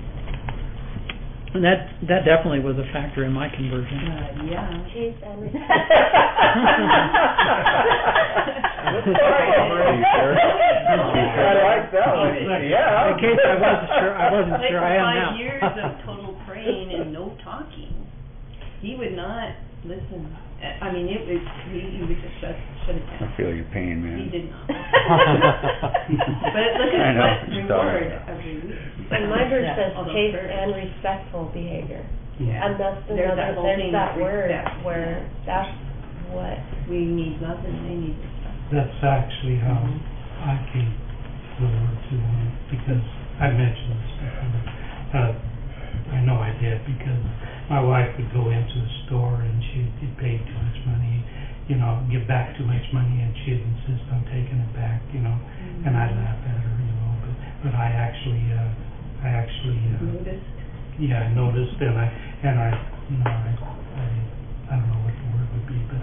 And that that definitely was a factor in my conversion. Uh, yeah. Chase and I like that one, yeah. In case I wasn't sure, I wasn't Like sure. I am now. five years of total praying and no talking. He would not listen. Uh, I mean, it was, he, he would just shut, shut it I down. feel your pain, He man. did not. But look I at know what what you're reward talking about. every week. And my verse Yeah, says all those chaste prayers. and respectful behavior. Yeah. And that's There's another, that whole there's thing that of word respect, where yeah. that's what, We need nothing, they need respect. That's actually how I came to the word too, um, because I mentioned this before. Uh, I know I did, because my wife would go into a store and she'd get paid too much money, you know, give back too much money, and she'd insist on taking it back, you know, and I'd laugh at her, you know, but, but I actually, uh, I actually, uh, Noticed? yeah, I noticed, and I, and I, you know, I, I, I don't know what the word would be, but I, I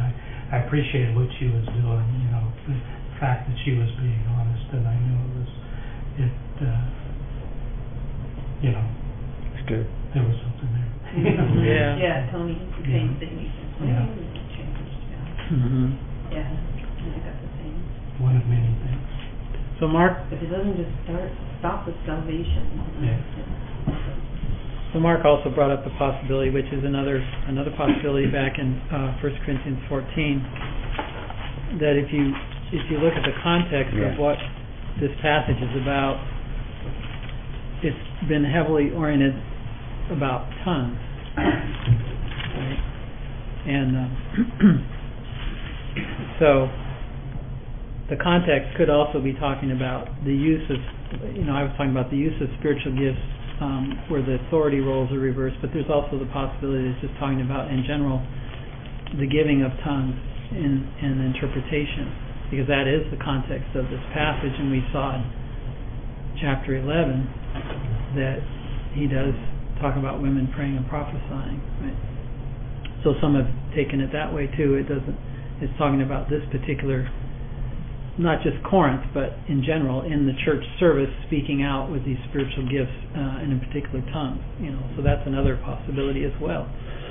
I appreciated what she was doing, you know, the fact that she was being honest, and I knew it was, it, uh, you know, It's good. there was something there. You know? Yeah. Yeah, Tony, the same thing, he said, well, Yeah. it changed, yeah. Mhm. Yeah, I got the same. One of many things. So Mark, But it doesn't just start, stop with salvation. Yeah. so Mark also brought up the possibility, which is another another possibility back in uh, First Corinthians fourteen, that if you if you look at the context Yeah. of what this passage is about, it's been heavily oriented about tongues, right? And um, so the context could also be talking about the use of, you know, I was talking about the use of spiritual gifts um, where the authority roles are reversed, but there's also the possibility that it's just talking about, in general, the giving of tongues in, in interpretation, because that is the context of this passage, and we saw in chapter eleven that he does talk about women praying and prophesying, right? So some have taken it that way too. It doesn't, it's talking about this particular, not just Corinth, but in general, in the church service, speaking out with these spiritual gifts, uh, and in particular tongues, you know, so that's another possibility as well.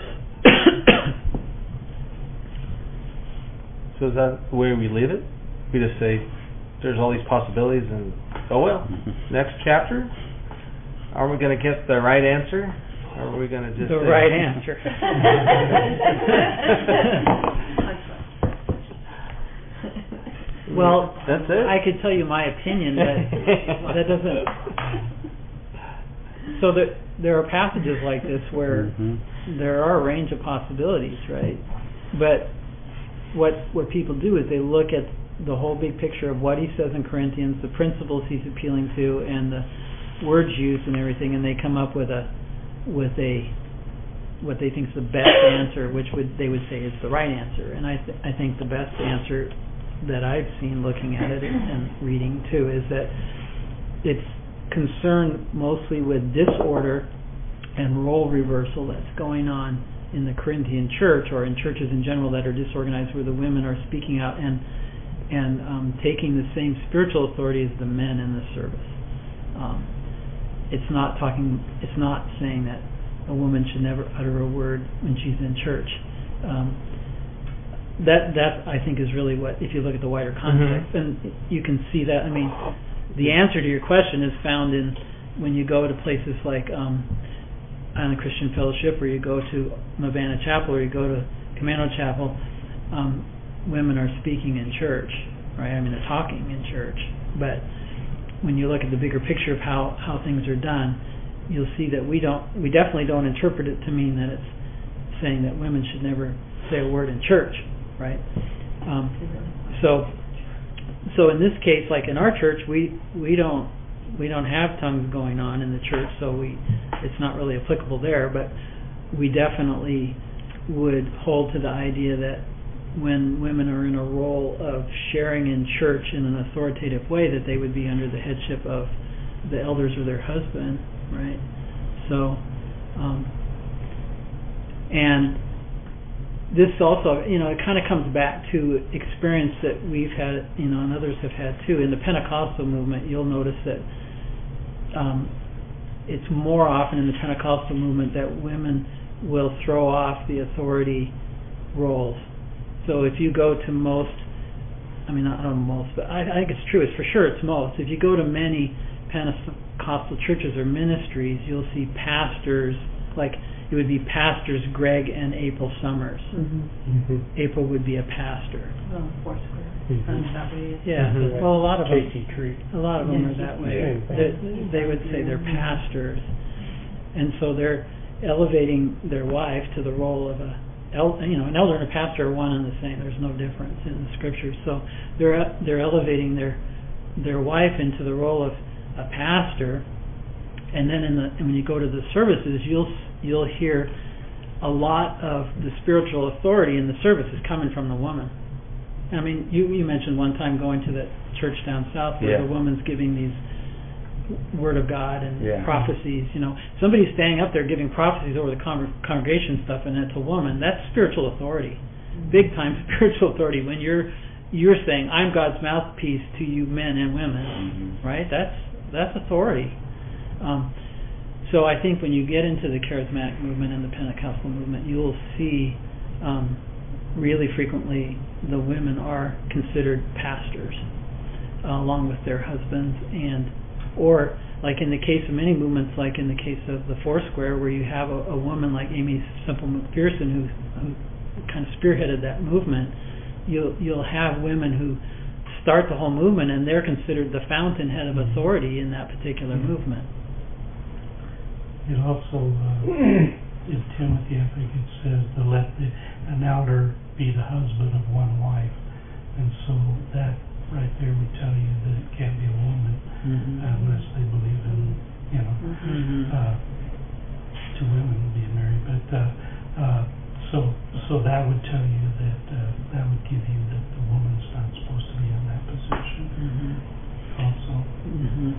So is that the way we leave it? We just say, there's all these possibilities and, oh well, next chapter? Are we going to get the right answer? Or are we going to just The say, right answer. Well, that's it? I could tell you my opinion, but that doesn't. So that there are passages like this where Mhm. there are a range of possibilities, right? But what what people do is they look at the whole big picture of what he says in Corinthians, the principles he's appealing to, and the words used and everything, and they come up with a with a what they think is the best answer, which would they would say is the right answer. And I th- I think the best answer that I've seen looking at it and reading too is that it's concerned mostly with disorder and role reversal that's going on in the Corinthian church, or in churches in general that are disorganized, where the women are speaking out and and um, taking the same spiritual authority as the men in the service. Um, it's not talking. It's not saying that a woman should never utter a word when she's in church. Um, that that I think is really what, if you look at the wider context, Mhm. and you can see that. I mean, the answer to your question is found in when you go to places like um, Island Christian Fellowship, or you go to Mavana Chapel, or you go to Commando Chapel. Um, women are speaking in church, right? I mean, they're talking in church, but when you look at the bigger picture of how, how things are done, you'll see that we don't, we definitely don't interpret it to mean that it's saying that women should never say a word in church, right? Um, so, so in this case, like in our church, we we don't we don't have tongues going on in the church, so we it's not really applicable there. But we definitely would hold to the idea that when women are in a role of sharing in church in an authoritative way, that they would be under the headship of the elders or their husband, right? So, um, and this also, you know, it kind of comes back to experience that we've had, you know, and others have had too. In the Pentecostal movement, you'll notice that um, it's more often in the Pentecostal movement that women will throw off the authority roles. So if you go to most, I mean, not on most, but I, I think it's true, it's for sure it's most. If you go to many Pentecostal churches or ministries, you'll see pastors, like it would be pastors Greg and April Summers. Mm-hmm. Mm-hmm. April would be a pastor. Oh, Foursquare. Mhm. Sounds that way. Yeah, Mhm. well, a lot of them, Casey Tree. a lot of them are that way. Yeah. They, they would say they're pastors, and so they're elevating their wife to the role of a, el, you know, an elder and a pastor are one and the same. There's no difference in the scriptures. So they're they're elevating their their wife into the role of a pastor, and then in the and when you go to the services, you'll you'll hear a lot of the spiritual authority in the services coming from the woman. I mean, you you mentioned one time going to that church down south where Yeah. the woman's giving these word of God and Yeah. prophecies. You know, somebody's standing up there giving prophecies over the con- congregation stuff, and it's a woman. That's spiritual authority. big time spiritual authority. When you're you're saying, I'm God's mouthpiece to you men and women, Mm-hmm. right? That's that's authority. Um, so I think when you get into the charismatic movement and the Pentecostal movement, you'll see um, really frequently the women are considered pastors uh, along with their husbands, and or like in the case of many movements, like in the case of the Foursquare, where you have a, a woman like Amy Semple McPherson who, who kind of spearheaded that movement. You'll you'll have women who start the whole movement, and they're considered the fountainhead of authority in that particular Mm-hmm. movement. It also, uh, in Timothy, I think it says to let the, an elder be the husband of one wife, and so that right there would tell you that it can't be a woman Mm-hmm. unless they believe in, you know, Mm-hmm. uh, two women being married. But uh, uh, so so that would tell you that uh, that would give you that the woman's not supposed to be in that position. Mm-hmm. Also, Mm-hmm.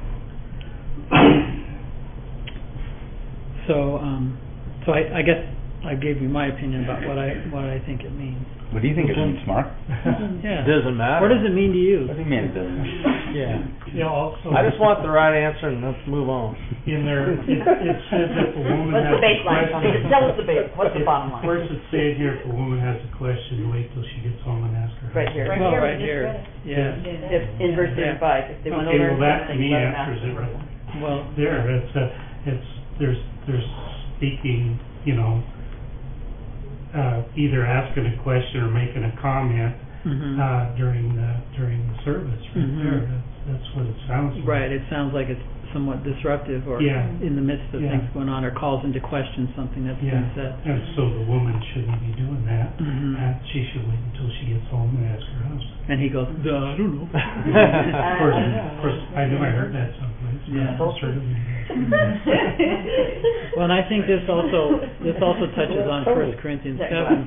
So, um, so I, I guess I gave you my opinion about what I what I think it means. What do you think it means, Mark? Yeah. It doesn't matter. What does it mean to you? What do you mean it doesn't matter? Yeah. yeah. Also, I just want the right answer, and let's move on. in there it, it says if a woman What's has the baseline? a question. Tell us the base, what's the bottom line? Where's it say here if a woman has a question, wait till she gets home and ask her. Right here. Right Well, here, we right just here. read it. Yeah. If, in verse Yeah. thirty-five, if they want to Okay, learn well, that to something, me let them answers ask it the right Lord. Well, there. It's uh, it's there's there's speaking, you know, uh, either asking a question or making a comment mhm. uh, during the during the service. Right Mhm. there, that's that's what it sounds like. Right. It sounds like it's somewhat disruptive, or Yeah. in the midst of Yeah. things going on, or calls into question something that's Yeah, been said. and so the woman shouldn't be doing that. Mhm. And she should wait until she gets home and ask her husband. And he goes, "Duh, I don't know." Of course, of course, I know I heard that someplace. but Yeah. I just heard it in Well, and I think this also this also touches on First Corinthians seven.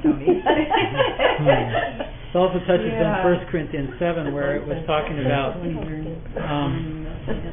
It also touches on Yeah. First Corinthians seven, where it was talking about um,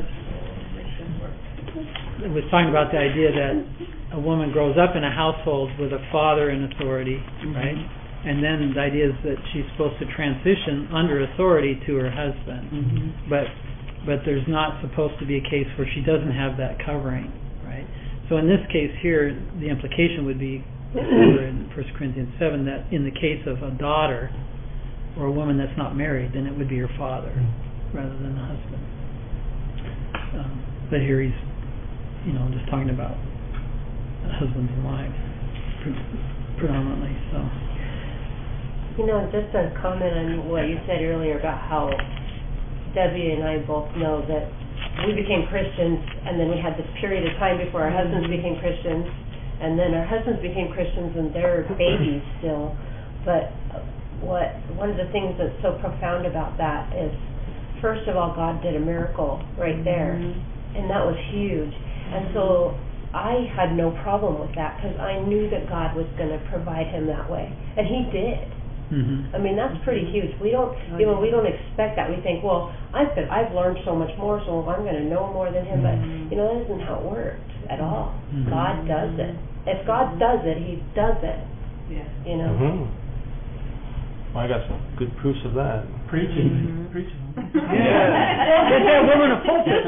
it was talking about the idea that a woman grows up in a household with a father in authority, right? And then the idea is that she's supposed to transition under authority to her husband, Mm-hmm. but but there's not supposed to be a case where she doesn't have that covering, right? So in this case here, the implication would be, if we were in First Corinthians seven, that in the case of a daughter or a woman that's not married, then it would be her father rather than the husband. Um, but here he's, you know, just talking about husbands and wives pre- predominantly. So. You know, just a comment on what you said earlier about how Debbie and I both know that we became Christians, and then we had this period of time before our husbands became Christians, and then our husbands became Christians, and they're babies still. But what one of the things that's so profound about that is, first of all, God did a miracle right there, and that was huge. And so I had no problem with that, because I knew that God was going to provide him that way, and he did. Mm-hmm. I mean, that's pretty huge. We don't, you know, we don't expect that. We think, well, I've been, I've learned so much more, so I'm going to know more than him. But you know, that isn't how it works at all. Mhm. God does it. If God does it, he does it. Yeah. You know. Mm-hmm. Well, I got some good proofs of that. Preaching, Mhm. preaching. Yeah. Get that woman a pulpit.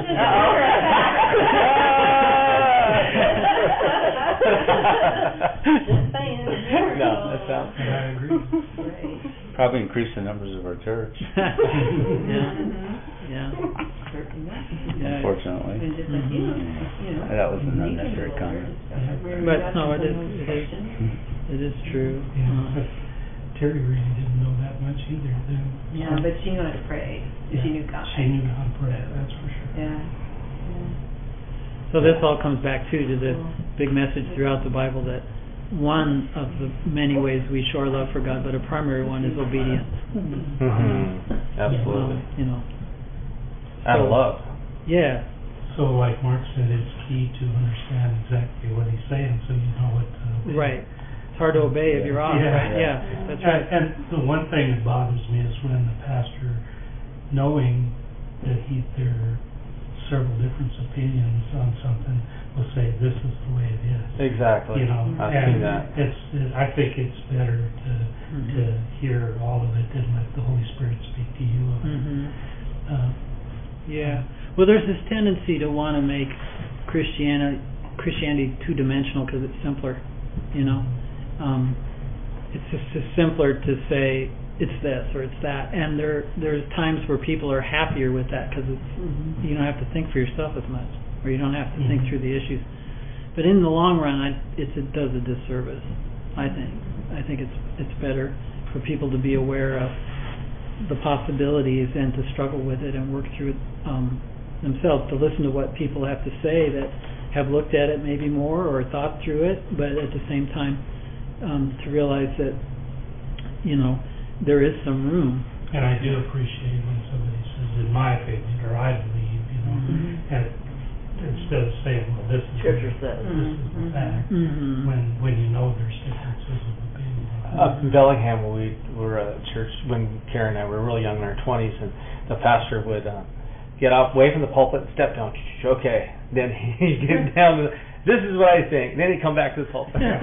Just saying. No, that sounds And I agree. Right. probably increase the numbers of our church. Yeah. Yeah. Certainly not. Yeah. Unfortunately. And just like you, you know. That was an you can unnecessary go over comment. and discover where But you got no, it some is- of those it is. questions. It is true. Yeah, Uh, but Terry really didn't know that much either then. Yeah, but she knew how to pray. She Yeah, knew God. She knew how to pray, that's for sure. Yeah. So this all comes back too to the big message throughout the Bible that one of the many ways we show our love for God, but a primary one is obedience. Mm-hmm. Absolutely. Um, you know. Out of So- love. Yeah. So like Mark said, it's key to understand exactly what he's saying, so you know what to obey. Right. It's hard to obey if you're off. Yeah. Right? Yeah. That's right. And, and the one thing that bothers me is when the pastor, knowing that he, they're several different opinions on something will say, this is the way it is. Exactly. You know, I've and seen that. it's, it, I think it's better to, Mhm. to hear all of it and let the Holy Spirit speak to you of it. Mhm. Uh, Yeah. Well, there's this tendency to want to make Christianity Christianity two-dimensional because it's simpler. You know, um, it's just, just simpler to say it's this or it's that, and there there's times where people are happier with that because it's Mhm. you don't have to think for yourself as much, or you don't have to think Mhm. through the issues. But in the long run, I, it's, it does a disservice. I think. I think it's it's better for people to be aware of the possibilities and to struggle with it and work through it um, themselves. To listen to what people have to say that have looked at it maybe more or thought through it, but at the same time um, to realize that you know there is some room. And I do appreciate when somebody says, in my opinion, or I believe, you know, Mhm. and instead of saying, well, this is Scripture the, says. this is the Mhm. fact, Mhm. when when you know there's differences of opinion. Up in Bellingham, when we were at church, when Karen and I were really young in our twenties, and the pastor would uh, get off away from the pulpit and step down. Okay, then he'd get down to, this is what I think. Then he'd come back to the pulpit. He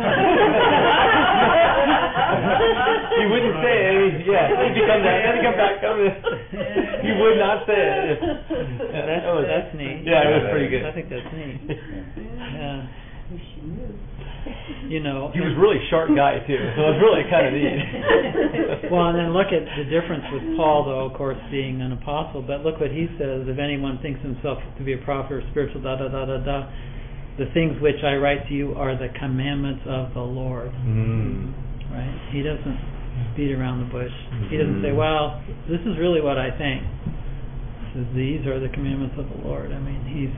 wouldn't say it. He'd, yeah, he'd become that. Then he'd come back. Come to, he would not say it. If, That's, that was, that's neat. Yeah, it was pretty good. I think that's neat. Yeah. Wish you knew. You know. He was a really short guy too, so it was really kind of neat. Well, and then look at the difference with Paul, though, of course, being an apostle. But look what he says: if anyone thinks himself to be a prophet or spiritual, da da da da da, the things which I write to you are the commandments of the Lord. Mm. Right? He doesn't beat around the bush. He doesn't say, "Well, this is really what I think." He says, "These are the commandments of the Lord." I mean, he's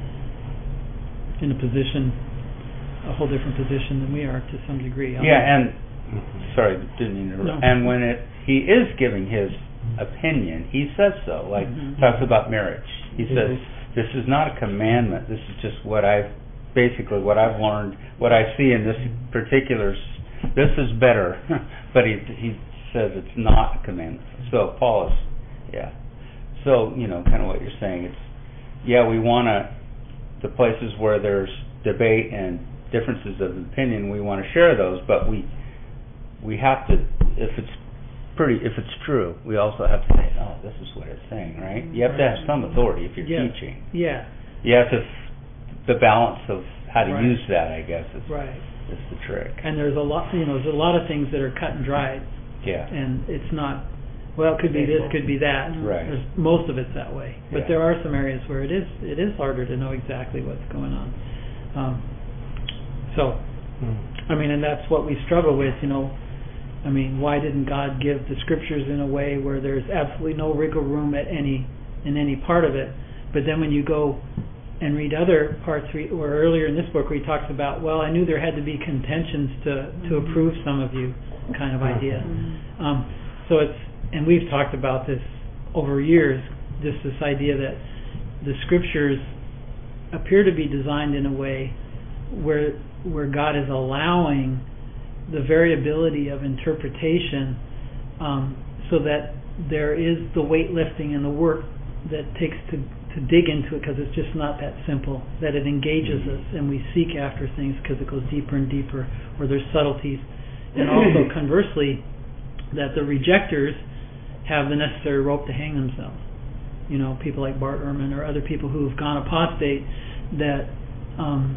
in a position, a whole different position than we are to some degree. Yeah, and sorry, didn't mean to interrupt. No. And when it he is giving his opinion, he says so. Like Mhm. talks about marriage. He Mhm. says this is not a commandment. This is just what I've basically what I've learned, what I see in this particular. This is better, but he he says it's not a commandment. So Paul is, yeah. So you know, kind of what you're saying. It's yeah, we want to the places where there's debate and differences of opinion, we want to share those, but we we have to, if it's pretty, if it's true, we also have to say, oh, this is what it's saying, right? You have to have some authority if you're Yeah. teaching. Yeah. You have to, the balance of how to Right. use that, I guess, is, Right. is the trick. And there's a lot, you know, there's a lot of things that are cut and dried, Yeah. and it's not. Well, it could be this, could be that. Right. There's, most of it's that way, but Yeah. there are some areas where it is it is harder to know exactly what's going on. Um, so, I mean, and that's what we struggle with, you know. I mean, why didn't God give the scriptures in a way where there's absolutely no wiggle room at any in any part of it? But then when you go and read other parts, or earlier in this book where he talks about, well, I knew there had to be contentions to to approve some of you, kind of idea. Um, so it's, and we've talked about this over years, just this idea that the scriptures appear to be designed in a way where where God is allowing the variability of interpretation, um, so that there is the weightlifting and the work that takes to to dig into it, because it's just not that simple, that it engages us and we seek after things because it goes deeper and deeper, where there's subtleties. And also conversely, that the rejectors have the necessary rope to hang themselves. You know, people like Bart Ehrman or other people who have gone apostate, that um,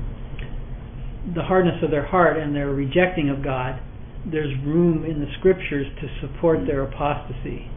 the hardness of their heart and their rejecting of God, there's room in the scriptures to support their apostasy.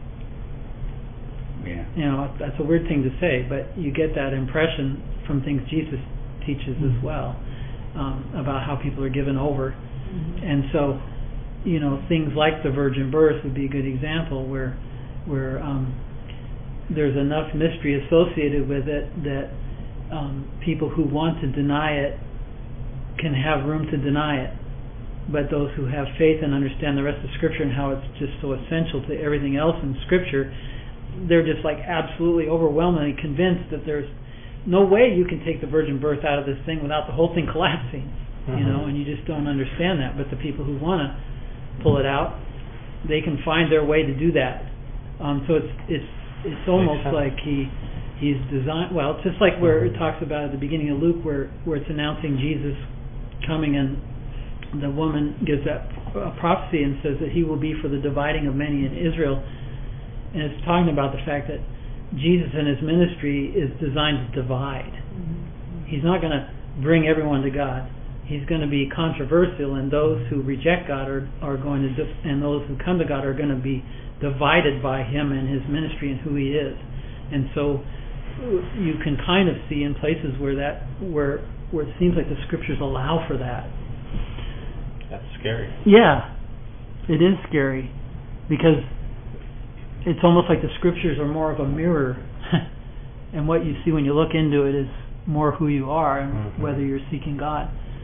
Yeah. You know, that's a weird thing to say, but you get that impression from things Jesus teaches as well, um, about how people are given over. Mhm. And so, you know, things like the virgin birth would be a good example where where um, there's enough mystery associated with it that um, people who want to deny it can have room to deny it. But those who have faith and understand the rest of Scripture and how it's just so essential to everything else in Scripture, they're just like absolutely overwhelmingly convinced that there's no way you can take the virgin birth out of this thing without the whole thing collapsing. Mm-hmm. You know, and you just don't understand that. But the people who want to pull it out, they can find their way to do that. Um, so it's it's it's almost sense. like he He's designed, well, it's just like where it talks about at the beginning of Luke, where, where it's announcing Jesus coming, and the woman gives that uh, prophecy and says that he will be for the dividing of many in Israel. And it's talking about the fact that Jesus and his ministry is designed to divide. Mm-hmm. He's not going to bring everyone to God. He's going to be controversial, and those who reject God are, are going to, di- and those who come to God are going to be divided by him and his ministry and who he is. And so you can kind of see in places where that where where it seems like the scriptures allow for that. That's scary. Yeah, it is scary, because it's almost like the scriptures are more of a mirror, and what you see when you look into it is more who you are and mm-hmm. whether you're seeking God.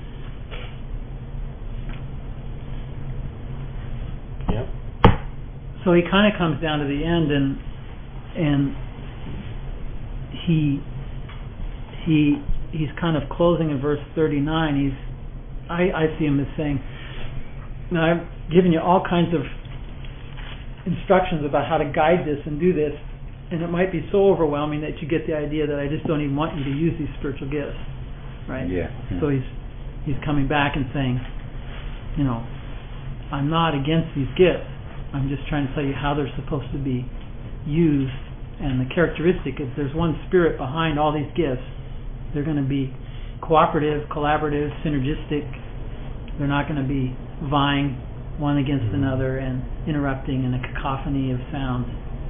Yep. So he kind of comes down to the end, and and he he he's kind of closing in verse thirty-nine. He's I, I see him as saying, now I've given you all kinds of instructions about how to guide this and do this, and it might be so overwhelming that you get the idea that I just don't even want you to use these spiritual gifts, right? Yeah. yeah. So he's he's coming back and saying, you know, I'm not against these gifts. I'm just trying to tell you how they're supposed to be used, and the characteristic is there's one spirit behind all these gifts. They're going to be cooperative, collaborative, synergistic. They're not going to be vying one against mm-hmm. another and interrupting in a cacophony of sounds.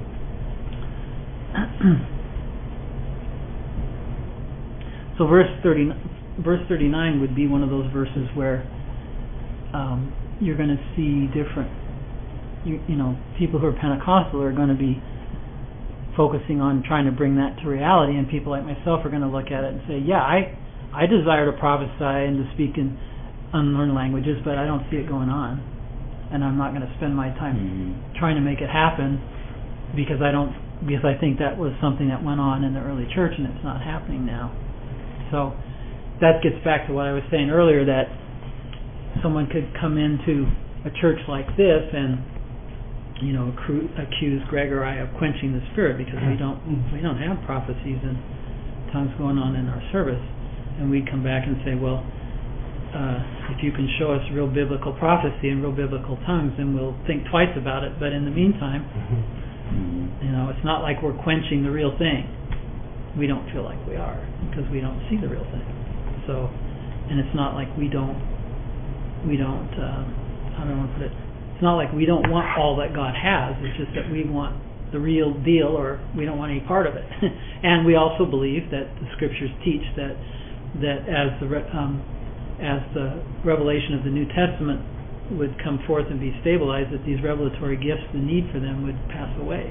So verse thirty, verse thirty-nine would be one of those verses where um, you're going to see different, you, you know, people who are Pentecostal are going to be focusing on trying to bring that to reality, and people like myself are going to look at it and say, yeah, I I desire to prophesy and to speak in unlearned languages, but I don't see it going on, and I'm not going to spend my time mm-hmm. trying to make it happen because I don't because I think that was something that went on in the early church and it's not happening now. So that gets back to what I was saying earlier, that someone could come into a church like this and, you know, accru- accuse Greg or I of quenching the spirit because we don't we don't have prophecies and tongues going on in our service, and we'd come back and say, well, uh, if you can show us real biblical prophecy and real biblical tongues, then we'll think twice about it. But in the meantime, mm-hmm. you know, it's not like we're quenching the real thing. We don't feel like we are because we don't see the real thing. So, and it's not like we don't we don't uh, how do I want to put it? It's not like we don't want all that God has. It's just that we want the real deal, or we don't want any part of it. And we also believe that the scriptures teach that that as the re- um, as the revelation of the New Testament would come forth and be stabilized, that these revelatory gifts, the need for them, would pass away.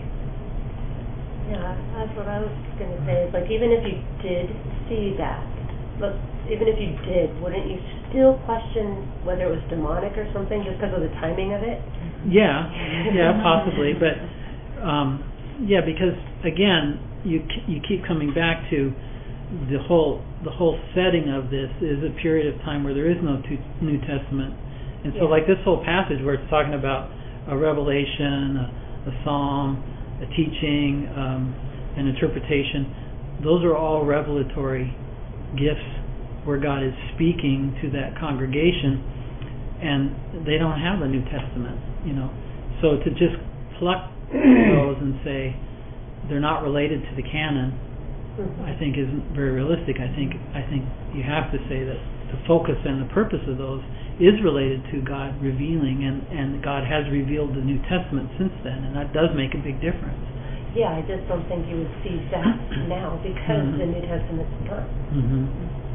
Yeah, that's what I was going to say. It's like, even if you did see that, but even if you did, wouldn't you still question whether it was demonic or something just because of the timing of it? Yeah, yeah, possibly, but um, yeah, because again, you you keep coming back to the whole the whole setting of this is a period of time where there is no two, New Testament, and so yeah. like this whole passage where it's talking about a revelation, a, a psalm, a teaching, um, an interpretation, those are all revelatory gifts where God is speaking to that congregation, and they don't have a New Testament, you know. So to just pluck those and say they're not related to the canon, I think isn't very realistic. I think I think you have to say that the focus and the purpose of those is related to God revealing, and, and God has revealed the New Testament since then, and that does make a big difference. Yeah, I just don't think you would see that now because mm-hmm. the New Testament's not. Mm-hmm.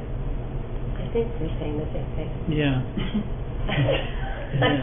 I think we're saying the same thing. Yeah. yeah.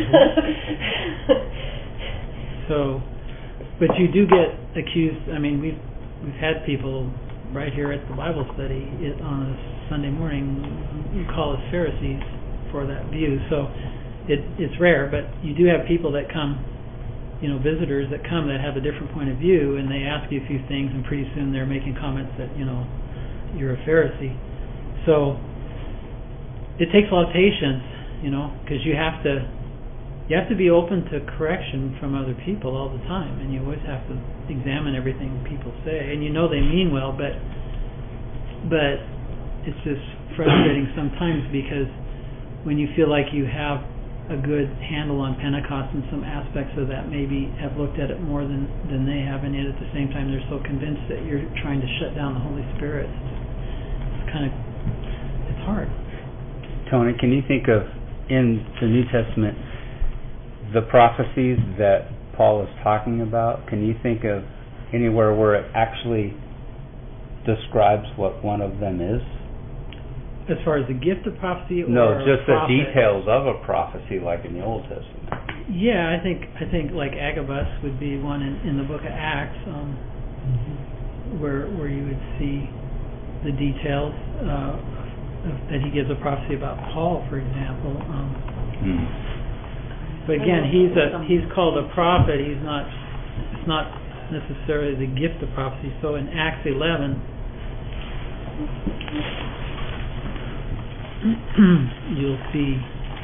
So, but you do get accused. I mean, we've we've had people right here at the Bible study it, on a Sunday morning call us Pharisees for that view. So it it's rare, but you do have people that come, you know, visitors that come that have a different point of view, and they ask you a few things, and pretty soon they're making comments that, you know, you're a Pharisee. So it takes a lot of patience, you know, because you have to you have to be open to correction from other people all the time, and you always have to examine everything people say. And you know they mean well, but but it's just frustrating sometimes because when you feel like you have a good handle on Pentecost and some aspects of that maybe have looked at it more than, than they have, and yet at the same time they're so convinced that you're trying to shut down the Holy Spirit. It's kind of, it's hard. Tony, can you think of, in the New Testament, the prophecies that Paul is talking about? Can you think of anywhere where it actually describes what one of them is? As far as the gift of prophecy, or no, just the prophet? Details of a prophecy, like in the Old Testament. Yeah, I think I think like Agabus would be one in, in the Book of Acts, um, mm-hmm. where where you would see the details uh, of, that he gives a prophecy about Paul, for example. Um, mm. But again, he's a he's called a prophet. He's not. It's not necessarily the gift of prophecy. So in Acts eleven. You'll see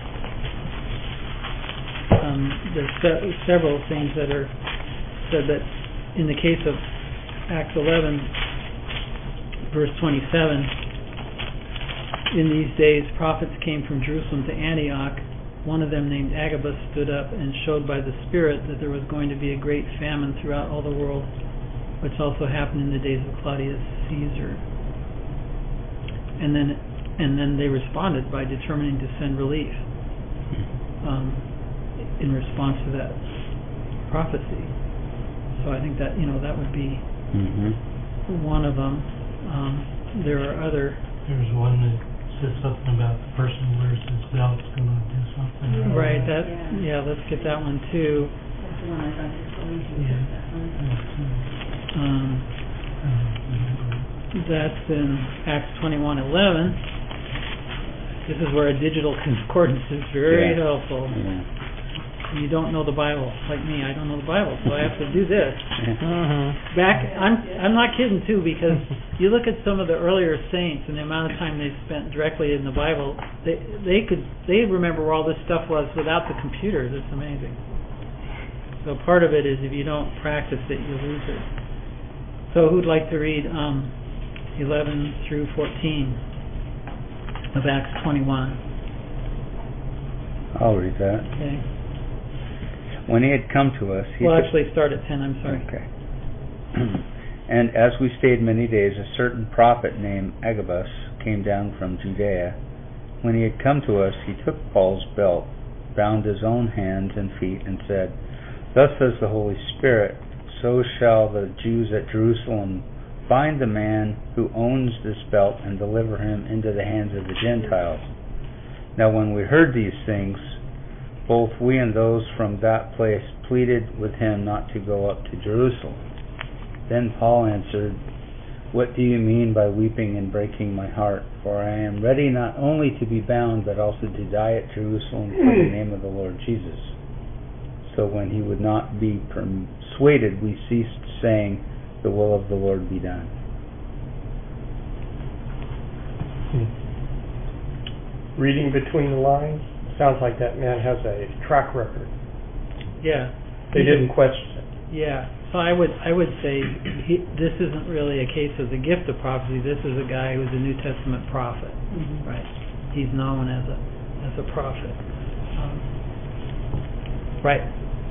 um, there's se- several things that are said that in the case of Acts eleven, verse twenty-seven, in these days prophets came from Jerusalem to Antioch. One of them, named Agabus, stood up and showed by the Spirit that there was going to be a great famine throughout all the world, which also happened in the days of Claudius Caesar. And then And then they responded by determining to send relief um, in response to that prophecy. So I think that, you know, that would be mm-hmm. one of them. Um, there are other... There's one that says something about the person who wears his belt's going to do something. Right, that, yeah. yeah, let's get that one too. That's the one I thought you were going to. Yeah. That one. Um, that's in Acts twenty-one eleven. This is where a digital concordance is very yeah. helpful. Yeah. You don't know the Bible, like me. I don't know the Bible, so I have to do this. Mm-hmm. Back, I'm I'm not kidding too, because you look at some of the earlier saints and the amount of time they spent directly in the Bible. They they could they remember where all this stuff was without the computers. It's amazing. So part of it is if you don't practice it, you lose it. So who'd like to read um, eleven through fourteen? Of Acts twenty-one. I'll read that. Okay. When he had come to us, he Well, took, actually, start at ten. I'm sorry. Okay. And as we stayed many days, a certain prophet named Agabus came down from Judea. When he had come to us, he took Paul's belt, bound his own hands and feet, and said, "Thus says the Holy Spirit, so shall the Jews at Jerusalem bind the man who owns this belt and deliver him into the hands of the Gentiles." Now when we heard these things, both we and those from that place pleaded with him not to go up to Jerusalem. Then Paul answered, "What do you mean by weeping and breaking my heart? For I am ready not only to be bound, but also to die at Jerusalem for the name of the Lord Jesus." So when he would not be persuaded, we ceased, saying, "The will of the Lord be done." Hmm. Reading between the lines, sounds like that man has a track record. Yeah. They didn't question it. Yeah. So I would I would say he, this isn't really a case of the gift of prophecy. This is a guy who's a New Testament prophet, mm-hmm. right? He's known as a as a prophet, um, right?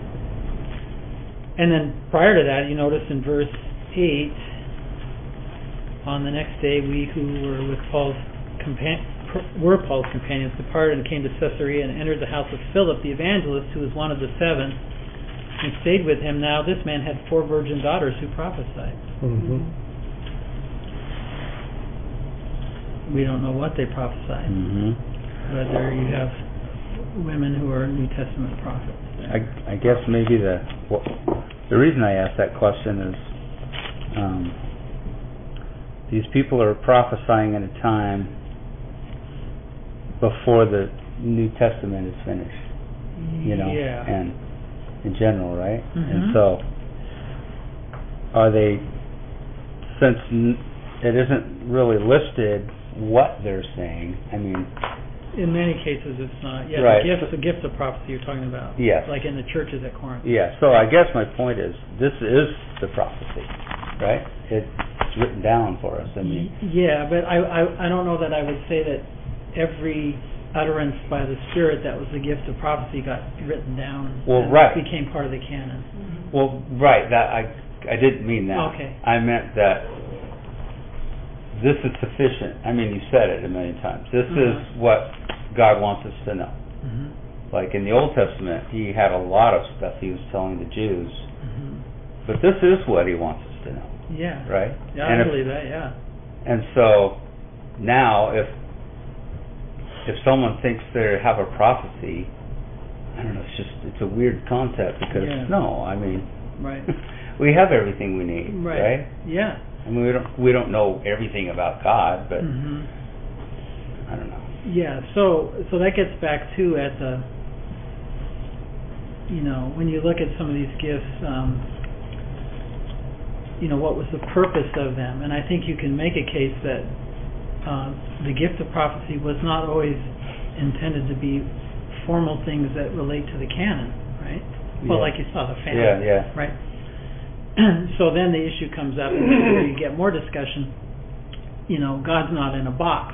And then prior to that, you notice in verse eight, on the next day, we who were with Paul's compan- were Paul's companions departed and came to Caesarea and entered the house of Philip the evangelist, who was one of the seven, and stayed with him. Now this man had four virgin daughters who prophesied. Mm-hmm. We don't know what they prophesied, mm-hmm. but there you have women who are New Testament prophets. I, I guess maybe the well, the reason I asked that question is um, these people are prophesying at a time before the New Testament is finished, you know, yeah. and in general, right? Mm-hmm. And so, are they, since n- it isn't really listed what they're saying, I mean, In many cases, it's not. Yeah, Right. the gift, the gift of prophecy you're talking about. Yes. Like in the churches at Corinth. Yeah, so I guess my point is, this is the prophecy, right? It's written down for us, I mean. Yeah, but I, I, I don't know that I would say that every utterance by the Spirit that was the gift of prophecy got written down. Well, and right. became part of the canon. Well, right, that, I, I didn't mean that. Okay. I meant that this is sufficient. I mean, you said it a million times. This Uh-huh. is what God wants us to know. Mm-hmm. Like in the Old Testament, he had a lot of stuff he was telling the Jews, Mm-hmm. but this is what he wants us to know, Yeah. right? Yeah, and I if, believe that, yeah. And so now, if if someone thinks they have a prophecy, I don't know. It's just it's a weird concept because Yeah. no, I mean, Right. we have everything we need, Right. right? Yeah. I mean, we don't we don't know everything about God, but Mm-hmm. I don't know. Yeah, so so that gets back to at the, you know, when you look at some of these gifts, um, you know, what was the purpose of them? And I think you can make a case that uh, the gift of prophecy was not always intended to be formal things that relate to the canon, right? Well, Yeah. like you saw the family, Yeah, yeah. right? So then the issue comes up, and this is where you get more discussion. You know, God's not in a box.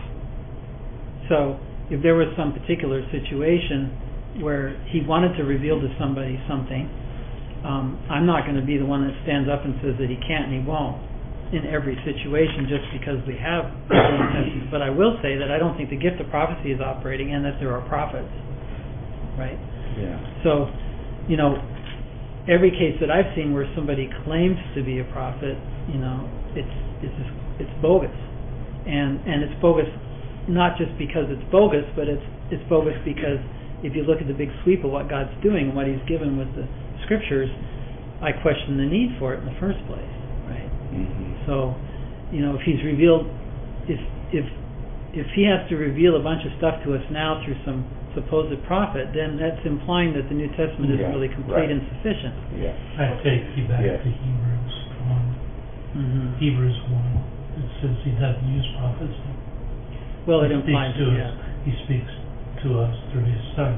So if there was some particular situation where he wanted to reveal to somebody something, um, I'm not going to be the one that stands up and says that he can't and he won't in every situation just because we have intentions. But I will say that I don't think the gift of prophecy is operating and that there are prophets, right? Yeah. So, you know, every case that I've seen where somebody claims to be a prophet, you know, it's it's just, it's bogus, and and it's bogus not just because it's bogus, but it's it's bogus because if you look at the big sweep of what God's doing and what He's given with the Scriptures, I question the need for it in the first place, right? Mm-hmm. So, you know, if He's revealed, if if if He has to reveal a bunch of stuff to us now through some supposed prophet, then that's implying that the New Testament isn't Yeah, really complete right. and sufficient. Yeah. I take you back Yeah. to Hebrews one. Mm-hmm. Hebrews one, it says he doesn't use prophecy. Well, it He implies, speaks to yeah. us. He speaks to us through his Son.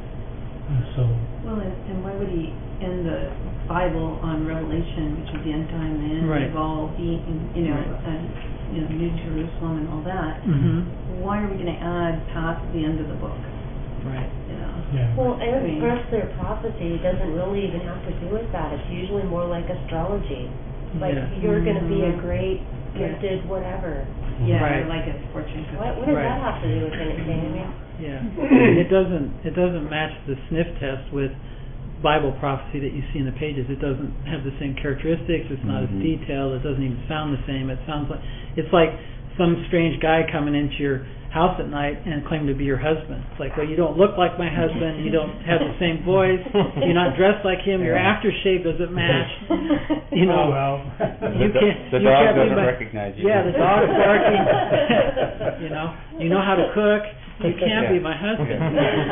And so, Well, and, and why would he end the Bible on Revelation, which is the end time, the end Right. of all being, you know, Right. and you know, New Jerusalem and all that? Mm-hmm. Why are we going to add past the end of the book? Right. You know. yeah. Well, and I mean- first their prophecy doesn't really even have to do with that. It's usually more like astrology. Like, Yeah. you're going to be a Mhm. great, gifted, whatever. Yeah, Right. like a fortune cookie. What, what does Right. that have to do with anything? I mean, Yeah. It doesn't it doesn't match the sniff test with Bible prophecy that you see in the pages. It doesn't have the same characteristics. It's not Mhm. as detailed. It doesn't even sound the same. It sounds like it's like some strange guy coming into your house at night and claim to be your husband. It's like, well, you don't look like my husband. You don't have the same voice. You're not dressed like him. Your aftershave doesn't match. You know, Oh, well. you The do- can't. the you dog can't be doesn't my- recognize you. Yeah, the dog's barking. You know, you know how to cook. You can't be Yeah. my husband.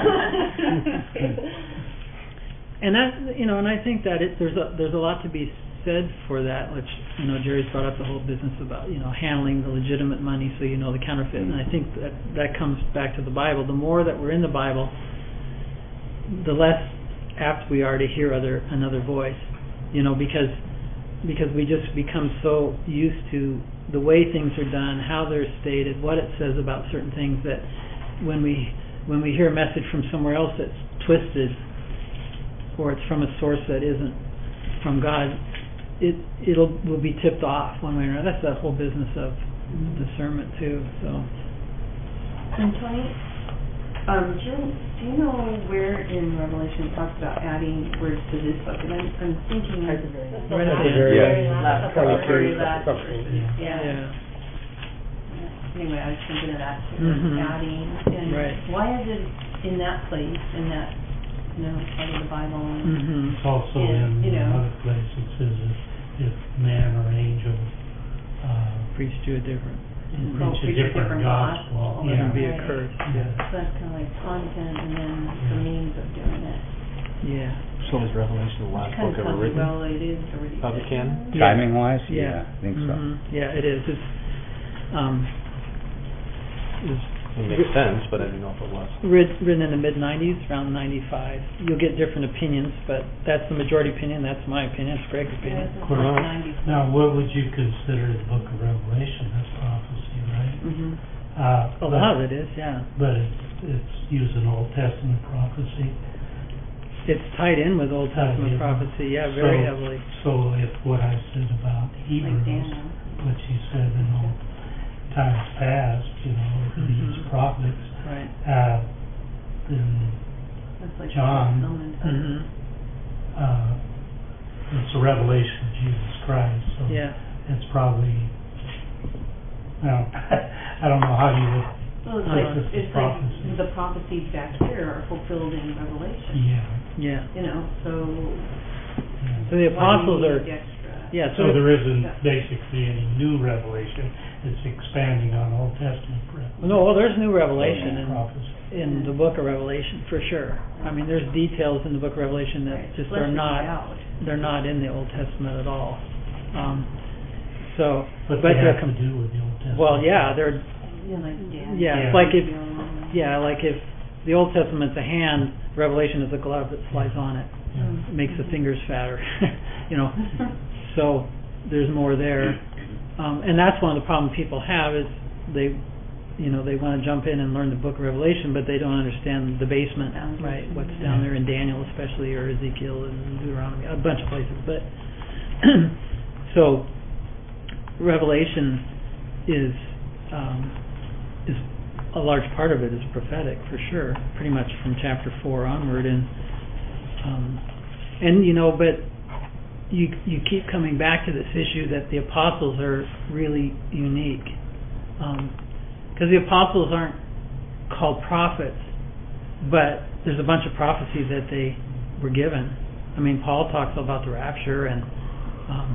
And that, you know, and I think that it, there's a there's a lot to be said for that. Which, you know, Jerry's brought up the whole business about, you know, handling the legitimate money so you know the counterfeit. And I think that that comes back to the Bible. The more that we're in the Bible, the less apt we are to hear other another voice. You know, because because we just become so used to the way things are done, how they're stated, what it says about certain things, that when we when we hear a message from somewhere else that's twisted, or it's from a source that isn't from God, it it'll will be tipped off one way or another. That's that whole business of discernment too. So. And Tony, um, do you, do you know where in Revelation it talks about adding words to this book? And I'm, I'm thinking, That's the Right at last- the end. very Yeah. last Last couple couple of very verses. last something. verses, yeah. Yeah. Anyway, I was thinking of that too, Mhm. adding, and Right. why is it in that place, in that, you know, part of the Bible? and- Mm-hmm. It's also Yeah, in you know. another place, it says if, if man or angel, uh, Preach to a different. Oh, preach a different gospel. Let him be Right. accursed. Yeah. So that's kind of like content and then the means of doing it. Yeah. So is Revelation the last Kind book of ever tells you, written? well, it is already. Public canon? Yeah. Timing wise, Yeah. yeah, I think so. Mhm. Yeah, it is. It's um, it's It makes sense, but I didn't know if it was. Writ- Written in the mid nineties, around ninety-five. You'll get different opinions, but that's the majority opinion. That's my opinion. It's Greg's opinion. Yeah, Well, nineties. Now, what would you consider the book of Revelation? That's prophecy, right? Mm-hmm. Uh, A lot of it is, yeah. But it's, it's using Old Testament prophecy. It's tied in with Old Tied Testament in. prophecy, yeah, very So- heavily. So if what I said about Like Hebrews, Daniel. which he said in old times past, you know, these Mhm. prophets, Right. uh, then, That's like John. fulfillment. hmm uh, it's a revelation of Jesus Christ, so Yeah. it's probably, well, I don't know how you would, Well, it's Uh-huh. like, This is it's like prophecy. the prophecies back here are fulfilled in Revelation, yeah. Yeah. you know, so. yeah. So the why do apostles you are, need the extra? yeah, So so there isn't basically any new revelation, it's expanding on Old Testament revelation. no, well, there's new revelation in, Prophecy. in the book of Revelation, for sure. I mean, there's details in the book of Revelation that Right, just fleshes are it not, out. they're not in the Old Testament at all. Um, so, But but they they're have to com- do with the Old Testament. well, yeah, they're, Yeah, like Daniel. yeah, it's Yeah. like if, Ezekiel. yeah, like if the Old Testament's a hand, Revelation is a glove that flies on it. Mm. It makes the fingers fatter, you know. So there's more there, um, and that's one of the problems people have is they, you know, they want to jump in and learn the Book of Revelation, but they don't understand the basement, right? What's down there in Daniel, especially, or Ezekiel and Deuteronomy, a bunch of places. But so Revelation is um, is a large part of it is prophetic for sure, pretty much from chapter four onward, and um, and you know, but. You you keep coming back to this issue that the apostles are really unique, because um, the apostles aren't called prophets, but there's a bunch of prophecy that they were given. I mean, Paul talks about the rapture, and um,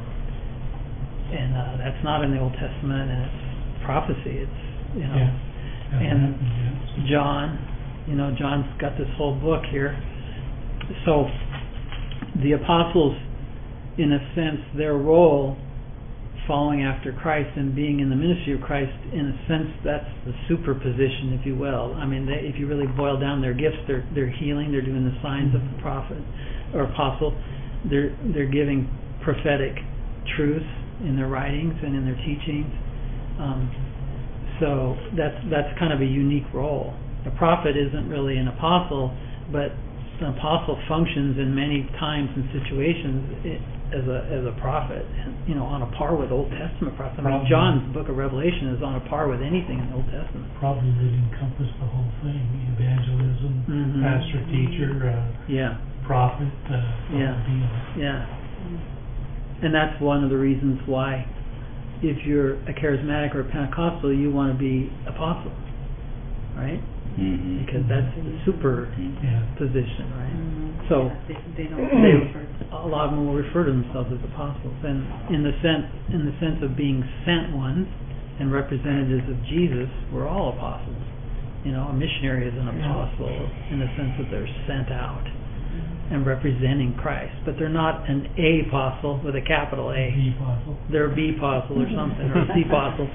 and uh, that's not in the Old Testament, and it's prophecy. It's you know, Yeah. and Yeah. John, you know, John's got this whole book here. So the apostles, in a sense, their role following after Christ and being in the ministry of Christ, in a sense, that's the superposition, if you will. I mean, they, if you really boil down their gifts, they're they're healing, they're doing the signs of the prophet or apostle, they're they're giving prophetic truth in their writings and in their teachings. Um, so that's that's kind of a unique role. A prophet isn't really an apostle, but an apostle functions in many times and situations it, as a as a prophet, and, you know, on a par with Old Testament prophets. I mean, Probably. John's book of Revelation is on a par with anything in the Old Testament. Probably would encompass the whole thing: evangelism, Mhm. pastor, teacher, uh, Yeah, prophet, uh, the Yeah. whole deal. yeah. And that's one of the reasons why, if you're a charismatic or a Pentecostal, you want to be apostle, right? Mm-hmm. Because that's the super Yeah. position, right? Mhm. So Yeah, they, they don't. they, refer- a lot of them will refer to themselves as apostles, and in the sense in the sense of being sent ones and representatives of Jesus, we're all apostles. You know, a missionary is an apostle in the sense that they're sent out and representing Christ, but they're not an A apostle with a capital A. The apostle. They're a B apostle or something, or a C apostle.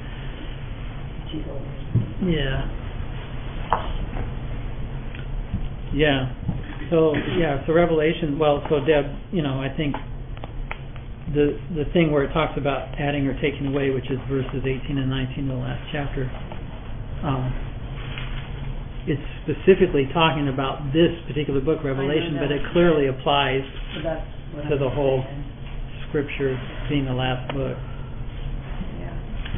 Yeah. Yeah. So yeah. So Revelation. Well, so Deb, you know, I think the the thing where it talks about adding or taking away, which is verses eighteen and nineteen of the last chapter, um, it's specifically talking about this particular book, Revelation, but it clearly applies So that's what to I'm the whole saying. Scripture being the last book. Yeah.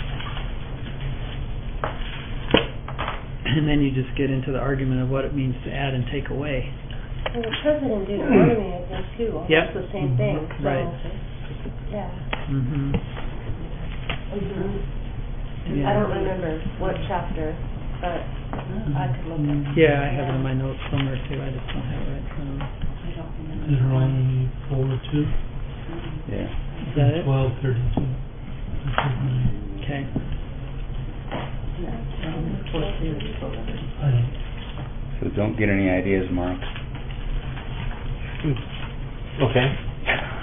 And then you just get into the argument of what it means to add and take away. Well, it says it in Deuteronomy, I think, too, almost Yep. the same thing, so, Right. yeah. Mm-hmm. Mhm. I don't remember what chapter, but I could look at. Yeah, I have it in my notes somewhere too. I just don't have it right in front of me. I don't remember. Deuteronomy four two, Yeah. Is that it? twelve thirty-two. Okay. I So don't get any ideas, Mark. Okay.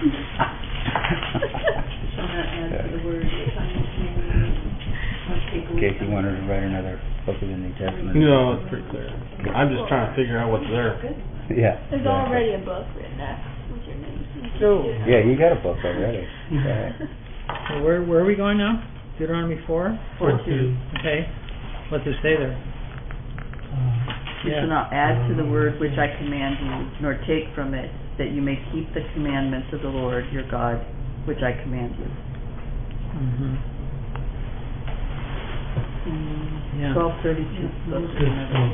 So that adds to the word, take away. in case you wanted to write another book of the New Testament. No, it's pretty clear. I'm just trying to figure out what's there. Yeah. There's exactly. already a book written there with your name. So, Yeah, you got a book already. Right. so where where are we going now? Deuteronomy four? Four two. Okay. What's it say there? Uh, You Yeah. shall not add to the word which I command you, nor take from it, that you may keep the commandments of the Lord your God, which I command you. Mm-hmm. Yeah. Twelve thirty-two. It's twelve thirty-four.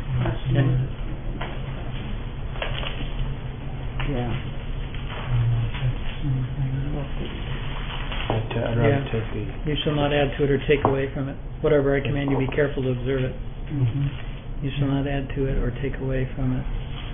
Yeah. I'd, t- I'd rather Yeah. take the. You shall not add to it or take away from it. Whatever I command you, be careful to observe it. Mhm. You shall not add to it or take away from it.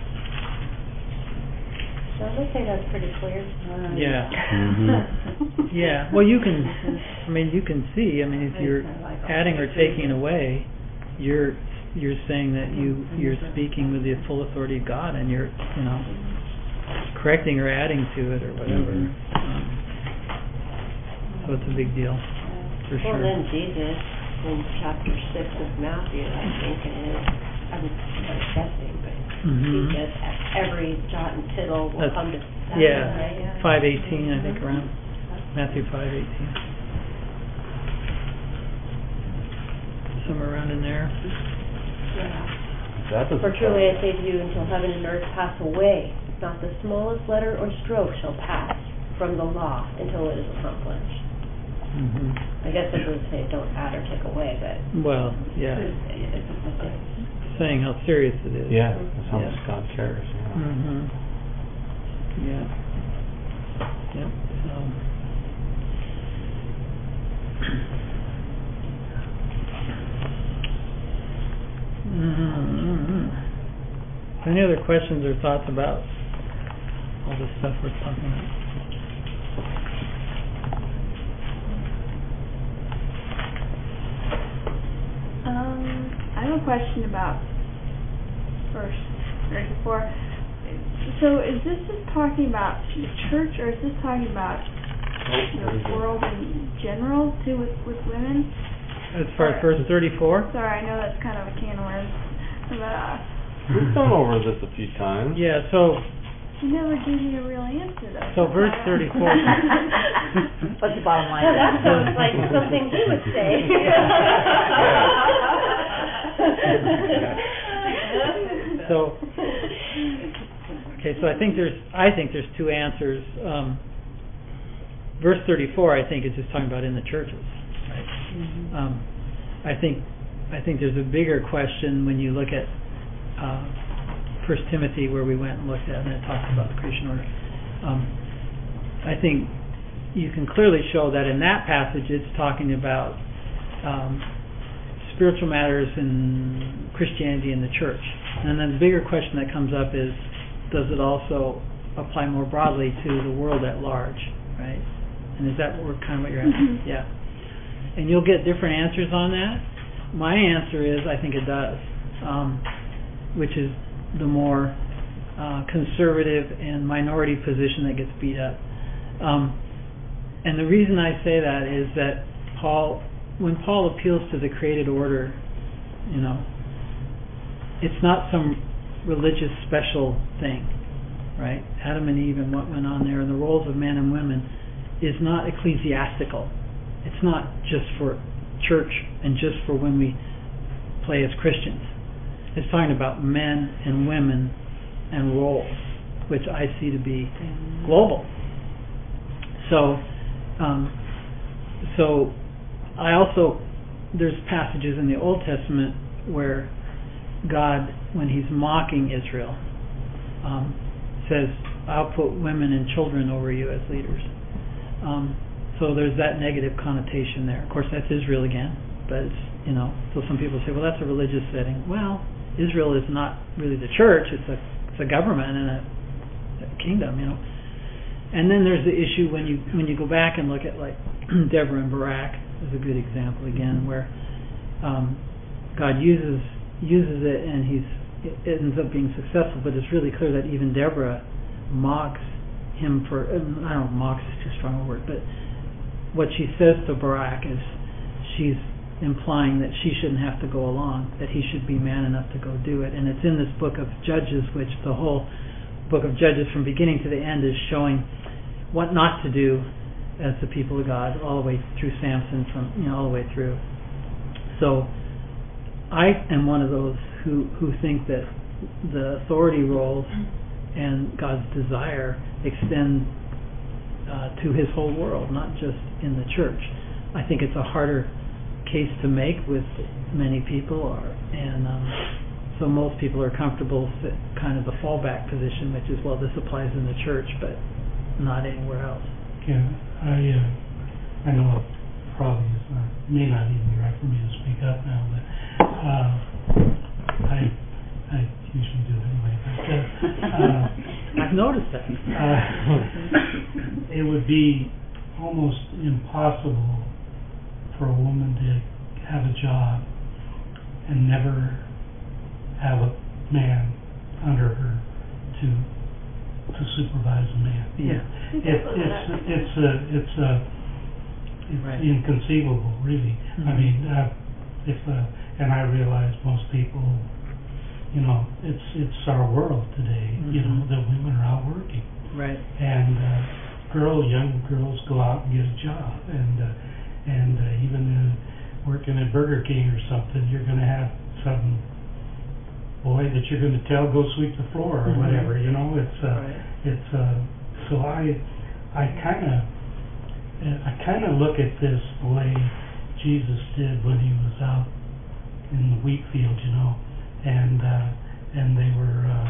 So I would say that's pretty clear. Yeah. Mhm. Yeah. Well, you can. I mean, you can see. I mean, if you're adding or taking away, you're you're saying that you you're speaking with the full authority of God, and you're you know correcting or adding to it or whatever. Mhm. Um, so it's a big deal for Well, sure. then Jesus, in chapter six of Matthew, I think it is, I'm I'm guessing, but he Mhm. says every jot and tittle will That's- come to pass, Yeah. right? Five eighteen, I think, around Matthew five eighteen. Somewhere around in there. Yeah. That doesn't For truly I say to you, until heaven and earth pass away, not the smallest letter or stroke shall pass from the law until it is accomplished. hmm I guess it doesn't say don't add or take away, but Well, yeah, it's saying how serious it is. Yeah, that's how Yeah. much God cares. Yeah. Mm-hmm. Yeah. Yep. Um, mm-hmm. Any other questions or thoughts about all this stuff we're talking about? Um, I have a question about verse thirty-four. So is this just talking about the church, or is this talking about the world in general too, with with women? As far as verse thirty-four? Sorry, I know that's kind of a can of worms, but uh, We've gone over this a few times. Yeah, so you never gave me a real answer though. So verse I- thirty-four. What's the bottom line? Well, that sounds like something he would say. So, okay, so I think there's, I think there's two answers. Um, verse thirty-four, I think, is just talking about in the churches, right? Mm-hmm. Um, I think, I think there's a bigger question when you look at uh, First Timothy, where we went and looked at, and it talks about the creation order. Um, I think you can clearly show that in that passage, it's talking about um, spiritual matters in Christianity and the church. And then the bigger question that comes up is, does it also apply more broadly to the world at large, right? And is that what, kind of what you're asking? Mhm. Yeah. And you'll get different answers on that. My answer is, I think it does, um, which is the more uh, conservative and minority position that gets beat up. Um, and the reason I say that is that Paul, when Paul appeals to the created order, you know, it's not some religious special thing, right? Adam and Eve and what went on there, and the roles of men and women is not ecclesiastical. It's not just for church and just for when we play as Christians. It's talking about men and women and roles, which I see to be global. So, um, so I also, there's passages in the Old Testament where God, when he's mocking Israel, um, says, I'll put women and children over you as leaders. Um, so there's that negative connotation there. Of course, that's Israel again, but it's, you know, so some people say, well, that's a religious setting. Well, Israel is not really the church, it's a it's a government and a, a kingdom, you know. And then there's the issue when you when you go back and look at, like, Deborah and Barak is a good example again, where um, God uses uses it and he's it ends up being successful, but it's really clear that even Deborah mocks him for, I don't know, mocks is too strong a word, but what she says to Barak is she's implying that she shouldn't have to go along, that he should be man enough to go do it. And it's in this book of Judges, which the whole book of Judges from beginning to the end is showing what not to do as the people of God, all the way through Samson, from you know all the way through. So I am one of those who who think that the authority roles and God's desire extend uh, to His whole world, not just in the church. I think it's a harder case to make with many people, are, and um, so most people are comfortable with kind of the fallback position, which is, well, this applies in the church, but not anywhere else. Yeah, I uh, I know it probably is not, may not even be right for me to speak up now, but uh, I I usually do anyway. But uh, uh, I've noticed that. Uh, it would be almost impossible for a woman to have a job and never have a man under her to to supervise a man. Yeah. It, it's it's a it's a it's Right. inconceivable, really. Mm-hmm. I mean, uh, if uh, and I realize most people, you know, it's it's our world today. Mm-hmm. You know, that women are out working. Right. And uh, girl, young girls go out and get a job, and uh, and uh, even uh, working at Burger King or something, you're going to have some boy that you're going to tell go sweep the floor or Mm-hmm. whatever. You know, it's uh, Right. it's uh, so I I kind of I kind of look at this the way Jesus did when he was out in the wheat field, you know, and uh, and they were uh,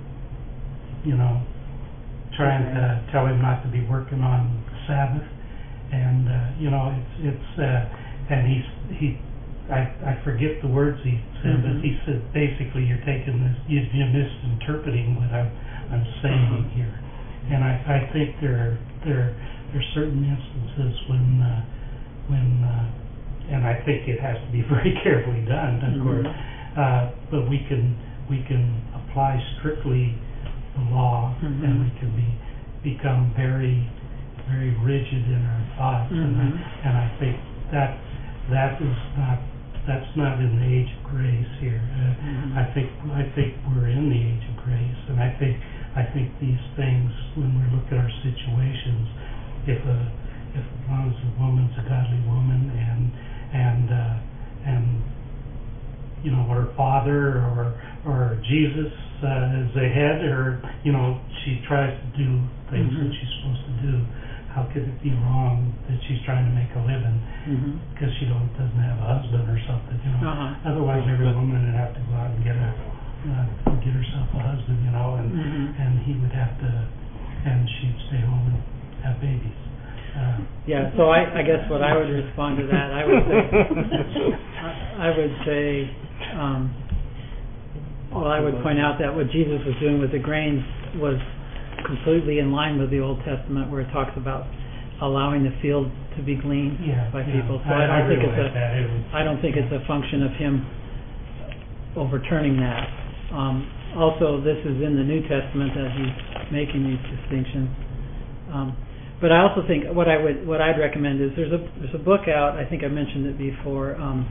you know trying to tell him not to be working on the Sabbath. And uh, you know, it's it's uh, and he's he, I I forget the words he said, mm-hmm. but he said basically you're taking this, you, you're misinterpreting what I'm I'm saying mm-hmm. here. And I, I think there there there's certain instances when uh, when uh, and I think it has to be very carefully done, of mm-hmm. course. Uh, but we can we can apply strictly the law, mm-hmm. and we can be become very very rigid in our thoughts, mm-hmm. and, I, and I think that that is not that's not in the age of grace here. Uh, mm-hmm. I think I think we're in the age of grace, and I think I think these things, when we look at our situations, if a if as long as the woman's a godly woman and and uh, and you know her father or or Jesus uh, is the head, or you know she tries to do things mm-hmm. that she's supposed to do. How could it be wrong that she's trying to make a living mm-hmm. because she don't doesn't have a husband or something? You know, uh-huh. otherwise every woman would have to go out and get a uh, get herself a husband, you know, and mm-hmm. and he would have to, and she'd stay home and have babies. Uh, yeah. So I, I guess what I would respond to that, I would say, I, I would say, um, well, I would point out that what Jesus was doing with the grains was completely in line with the Old Testament, where it talks about allowing the field to be gleaned yeah, by yeah. people. So I, I don't I think it's a that. It was, I don't think yeah. it's a function of him overturning that. Um, also, this is in the New Testament that he's making these distinctions. Um, but I also think what I would what I'd recommend is there's a there's a book out. I think I mentioned it before. Um,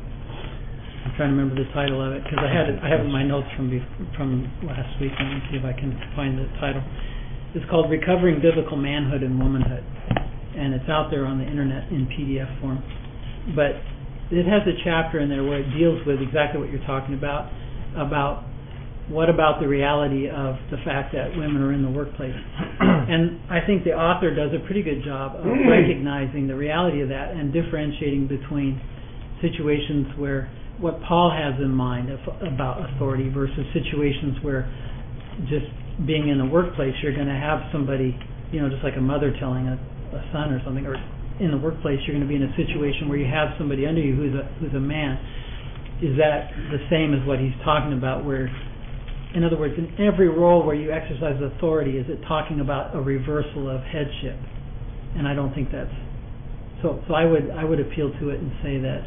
I'm trying to remember the title of it because I had it. I have it in my notes from bef- from last week. Let me see if I can find the title. It's called Recovering Biblical Manhood and Womanhood, and it's out there on the internet in P D F form. But it has a chapter in there where it deals with exactly what you're talking about, about what about the reality of the fact that women are in the workplace. And I think the author does a pretty good job of recognizing the reality of that and differentiating between situations where what Paul has in mind of, about authority versus situations where just being in the workplace, you're going to have somebody, you know, just like a mother telling a, a son or something, or in the workplace you're going to be in a situation where you have somebody under you who's a who's a man. Is that the same as what he's talking about, where, in other words, in every role where you exercise authority, is it talking about a reversal of headship? And I don't think that's so. So I would I would appeal to it and say that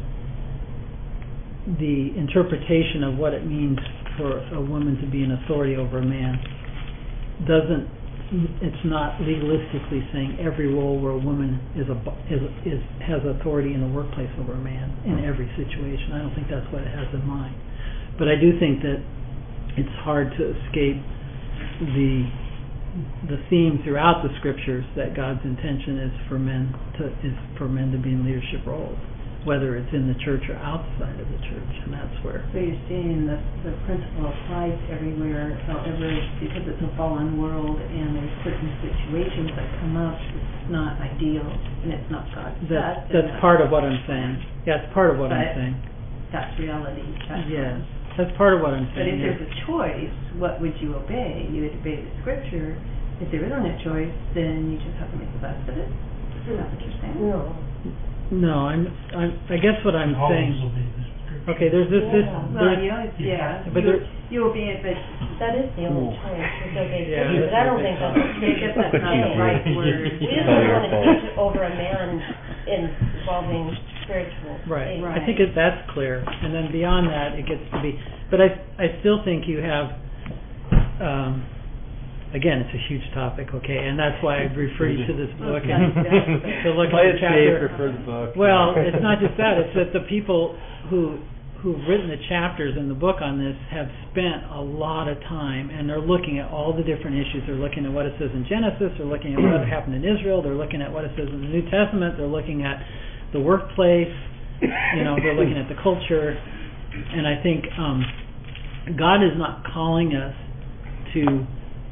the interpretation of what it means for a woman to be an authority over a man doesn't it's not legalistically saying every role where a woman is a bo- is is has authority in the workplace over a man in every situation. I don't think that's what it has in mind. But I do think that it's hard to escape the the theme throughout the scriptures that God's intention is for men to is for men to be in leadership roles, whether it's in the church or outside of the church, and that's where. So you're saying that the principle applies everywhere, however, because it's a fallen world and there's certain situations that come up, it's not ideal and it's not God's That's best. that's part of what I'm saying. Yeah, it's part of what I'm But saying. That's reality. That's Yes, that's part of what I'm But saying. if yeah. there's a choice, what would you obey? You would obey the scripture. If there isn't a choice, then you just have to make the best of it. Is that what you're saying? No. No, I'm, I'm, I guess what I'm Always saying, obey the scripture. okay, there's this, this, Yeah. Well, there's, you always, yeah, but you, there- you obey it, but That is the only choice, is obey Yeah, scripture, but I don't think that's what I guess scripture that's not the says. right word. We just It's don't all your want to fault. teach over a man involving spiritual right, things. I think it, that's clear, and then beyond that, it gets to be, but I, I still think you have, um, again, it's a huge topic, okay, and that's why I refer you to this book and to look at Play the it safe, chapter. refer the book. Well, it's not just that, it's that the people who who've written the chapters in the book on this have spent a lot of time, and they're looking at all the different issues. They're looking at what it says in Genesis, they're looking at what happened in Israel, they're looking at what it says in the New Testament, they're looking at the workplace, you know, they're looking at the culture, and I think um, God is not calling us to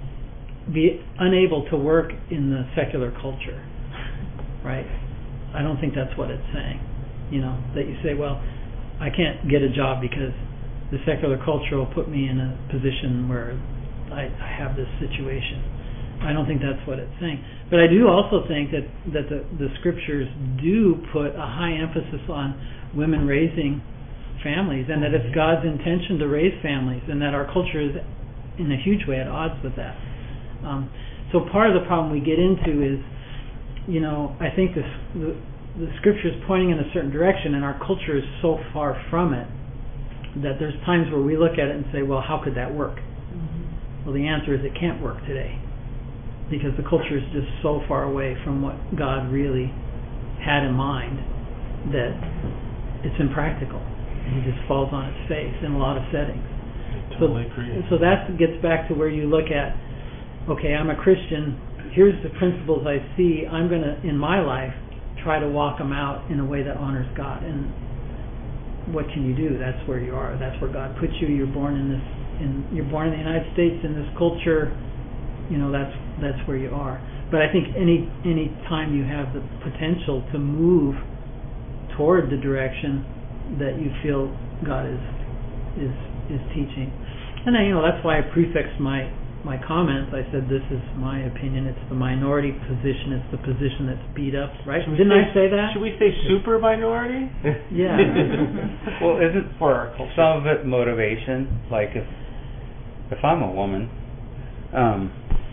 be unable to work in the secular culture, right? I don't think that's what it's saying. You know, that you say, well, I can't get a job because the secular culture will put me in a position where I, I have this situation. I don't think that's what it's saying. But I do also think that, that the, the scriptures do put a high emphasis on women raising families, and that it's God's intention to raise families, and that our culture is in a huge way at odds with that. Um, so part of the problem we get into is, you know, I think this, the, the scripture is pointing in a certain direction, and our culture is so far from it that there's times where we look at it and say, well, how could that work? Mm-hmm. Well, the answer is it can't work today, because the culture is just so far away from what God really had in mind that it's impractical. It just falls on its face in a lot of settings. Totally so, agree. so that gets back to where you look at, okay, I'm a Christian, here's the principles I see, I'm going to, in my life, try to walk them out in a way that honors God. And what can you do? That's where you are. That's where God put you. You're born in this, in, you're born in the United States, in this culture, you know, that's that's where you are. But I think any any time you have the potential to move toward the direction that you feel God is is is teaching. And then, you know, that's why I prefixed my my comments. I said this is my opinion. It's the minority position. It's the position that's beat up, right? Should we Didn't say- I say that? Should we say super minority? Yeah. Well, isn't For our culture. some of it motivation? Like if if I'm a woman, um,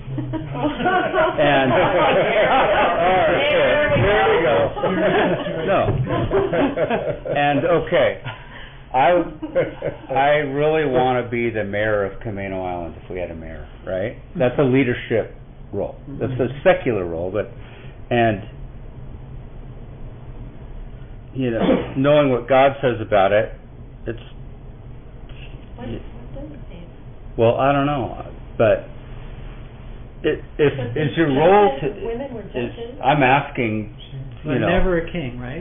and There we there we go. go. No, and okay, I I really want to be the mayor of Camino Island if we had a mayor, right? That's a leadership role. That's a secular role, but and you know, knowing what God says about it, it's What, what does it say? well, I don't know, but it, if But is the your role to judges, women were is judges. I'm asking, But you know, never a king, right?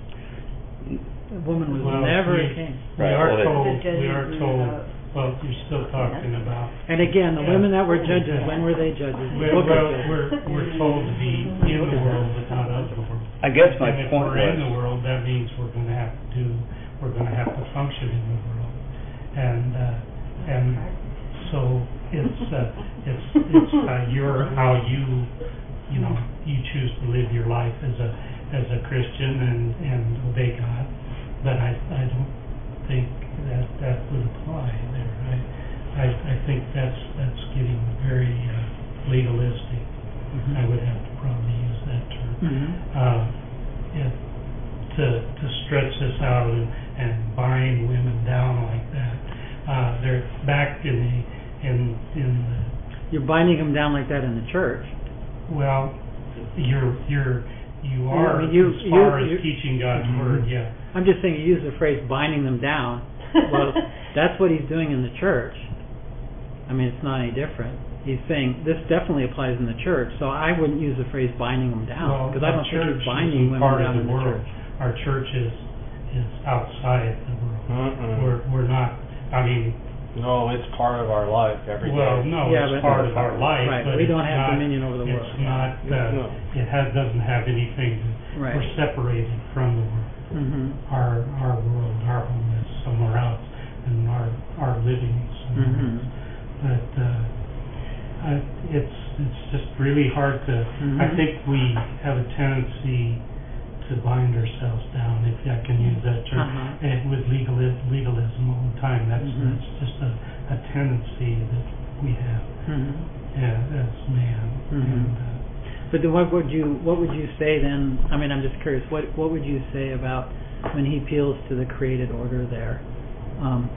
A woman was Well, never a we- king. We Right, are well, it- told, The judges we are were told, about- well, you're still talking about, And again, the Yeah. women that were judges, when were they judges? The we're, book of well, Judges. we're, we're told to be in the world but not of the world. I guess my And if point we're in the was, world, that means we're gonna have to do, we're gonna have to function in the world. And, uh, and so it's, uh, it's, it's, uh, your, how you, you know, you choose to live your life as a, as a Christian and, and obey God. But I, I don't think that that would apply there. I, I, I think that's, that's getting very, uh, legalistic. I would have to probably use that term. Mhm. Uh, yeah, to, to stretch this out and, and bind women down like that. Uh, they're back in the, in, in the you're binding them down like that in the church. Well, you're, you're, you Yeah, I are, mean, you- as far you- as you- teaching God's word, yeah. I'm just saying you use the phrase binding them down. Well, that's what he's doing in the church. I mean, it's not any different. He's saying this definitely applies in the church, so I wouldn't use the phrase binding them down, Well, because I our don't think church he's binding isn't women part of down the in the world. church. Our church is, is outside the world. Mm-mm. We're, we're not, I mean, No, it's part of our life every day. well, no, Yeah, it's but- part of our life, Right, but we it's don't have not, dominion over the world. it's not, No. uh, it has, doesn't have anything, to- Right. we're separated from the world. Mm-hmm. Our, our world, our home is somewhere else, and our, our living is somewhere Mhm. else. But, uh, I, it's, it's just really hard to, I Mhm. think we have a tendency to bind ourselves down, if I can use that term, Uh-huh. and with legalism, legalism all the time. That's, Mhm. that's just a, a tendency that we have, Mm-hmm. yeah, as man. Mhm. And, uh, But then what would you what would you say then? I mean, I'm just curious. What what would you say about when he appeals to the created order there? Um,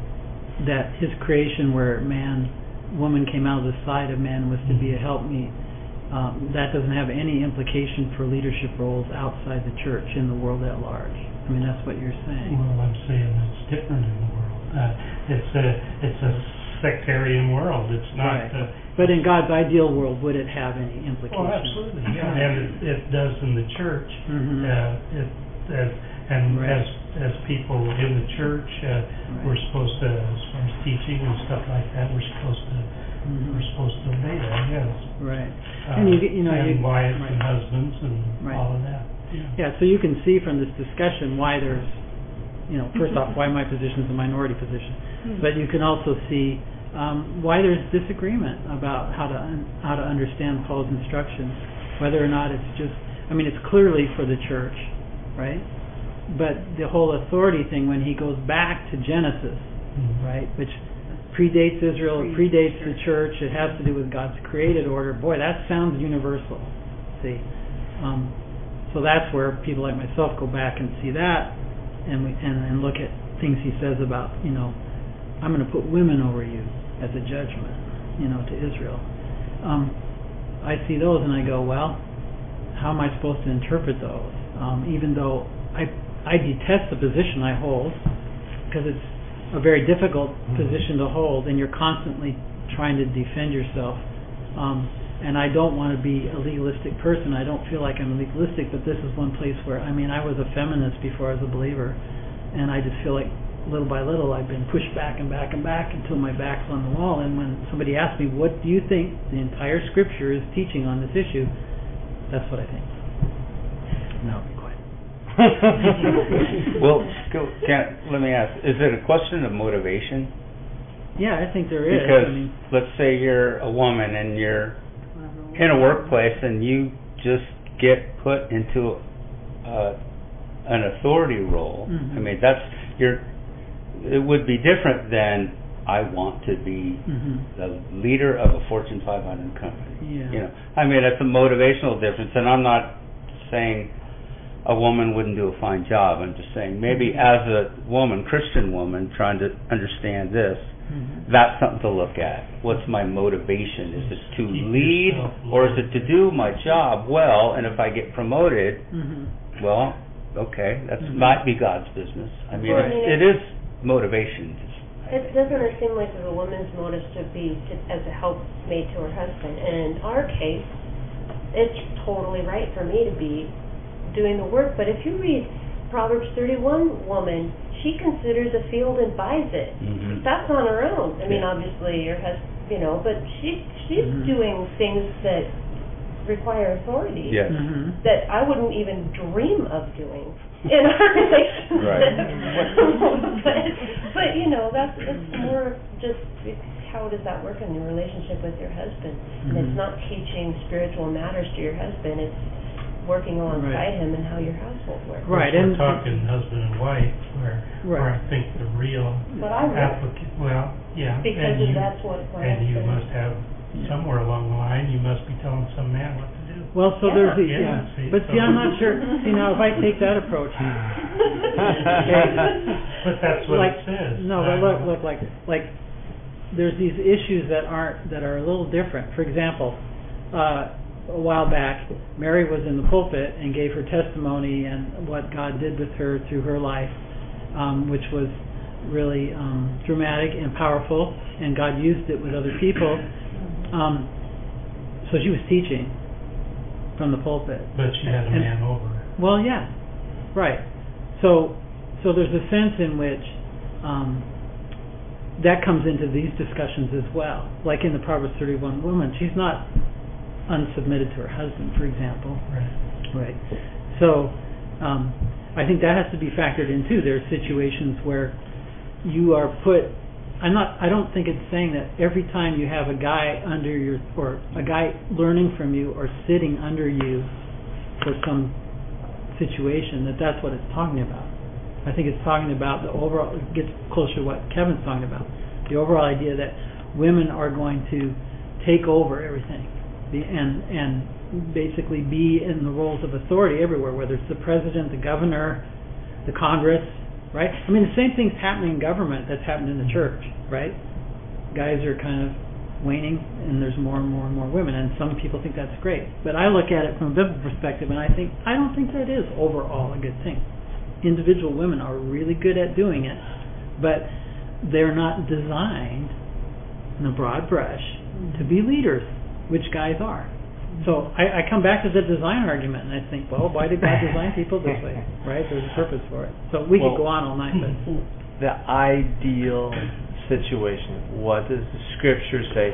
that his creation, where man, woman came out of the side of man, was to be a helpmeet. Um, that doesn't have any implication for leadership roles outside the church in the world at large. I mean, that's what you're saying. Well, I'm saying it's different in the world. Uh, it's a it's a sectarian world. It's not. Right. Uh, But in God's ideal world, would it have any implication? well, absolutely, yeah, and it, it does in the church. Mhm. Uh, it as and Right. as as people in the church, uh, Right. we're supposed to, as far as teaching and stuff like that, we're supposed to Mhm. we're supposed to obey that. Yes. Right. Uh, And you get- you know, and you- wives right. and husbands and Right. all of that. Yeah. Yeah, so you can see from this discussion why there's, you know, first off, why my position is a minority position, but you can also see um, why there's disagreement about how to un- how to understand Paul's instructions, whether or not it's just, I mean, it's clearly for the church, right? But the whole authority thing, when he goes back to Genesis, Mhm. right, which predates Israel, it predates the church, it has to do with God's created order. Boy, that sounds universal. See, um, so that's where people like myself go back and see that, and we and, and look at things he says about, you know, I'm going to put women over you as a judgment, you know, to Israel. Um, I see those and I go, well, how am I supposed to interpret those? Um, even though I I detest the position I hold, because it's a very difficult position to hold, and you're constantly trying to defend yourself. Um, and I don't want to be a legalistic person. I don't feel like I'm legalistic, but this is one place where, I mean, I was a feminist before I was a believer, and I just feel like little by little I've been pushed back and back and back until my back's on the wall. And when somebody asks me, what do you think the entire Scripture is teaching on this issue, that's what I think. No, be quiet. Well, go, can, let me ask, is it a question of motivation? Yeah, I think there is. Because I mean, let's say you're a woman and you're in a workplace and you just get put into uh, an authority role. Mhm. I mean, that's you're. It would be different than I want to be mhm. the leader of a Fortune five hundred company. Yeah. You know, I mean, it's a motivational difference, and I'm not saying a woman wouldn't do a fine job. I'm just saying maybe Mhm. as a woman, Christian woman, trying to understand this, Mhm. that's something to look at. What's my motivation? Is it to Keep lead, yourself or is low. it to do my job well? And if I get promoted, Mhm. well, okay, that Mhm. might be God's business. I mean, Well, I it's, mean, it is motivation. It doesn't it seem like the woman's motive to be to, as a helpmate to her husband? And in our case, it's totally right for me to be doing the work. But if you read Proverbs thirty-one, woman, she considers a field and buys it. Mhm. That's on her own. I mean, Yeah. obviously your husband, you know, but she she's Mhm. doing things that require authority. Yes. Mhm. That I wouldn't even dream of doing in our relationship. Right. but, but you know, that's it's more just it's how does that work in your relationship with your husband? And Mhm. it's not teaching spiritual matters to your husband. It's working alongside Right. him and how your household works. Right, We're and- talking husband and wife, where where Right. I think the real But I would, applicant. Well, yeah, because and you that's what my and you husband- must have somewhere along the line. You must be telling some man what to do. Well, so Yeah. there's the, Yeah, yeah, see, but see, so- I'm not sure. See, now if I take that approach, But that's what like it says. no, but I- look, look, like, like there's these issues that aren't that are a little different. For example, uh, a while back, Mary was in the pulpit and gave her testimony and what God did with her through her life, um, which was really um, dramatic and powerful, and God used it with other people. Um, so she was teaching from the pulpit. But she had a And- man over her. Well, yeah, right. So, so there's a sense in which um, that comes into these discussions as well. Like in the Proverbs thirty-one woman, she's not unsubmitted to her husband, for example. Right. Right. So, um, I think that has to be factored in too. There are situations where you are put. I'm not. I don't think it's saying that every time you have a guy under your, or a guy learning from you, or sitting under you for some situation, that that's what it's talking about. I think it's talking about the overall. It gets closer to what Kevin's talking about. The overall idea that women are going to take over everything, be, and and basically be in the roles of authority everywhere, whether it's the president, the governor, the Congress, right? I mean, the same thing's happening in government that's happened in the church, right? Guys are kind of waning, and there's more and more and more women, and some people think that's great. But I look at it from a biblical perspective, and I think I don't think that is overall a good thing. Individual women are really good at doing it, but they're not designed in a broad brush to be leaders, which guys are. So I, I come back to the design argument, and I think, well, why did God design people this way, right? There's a purpose for it. So we Well, could go on all night, but the ideal situation, what does the scripture say?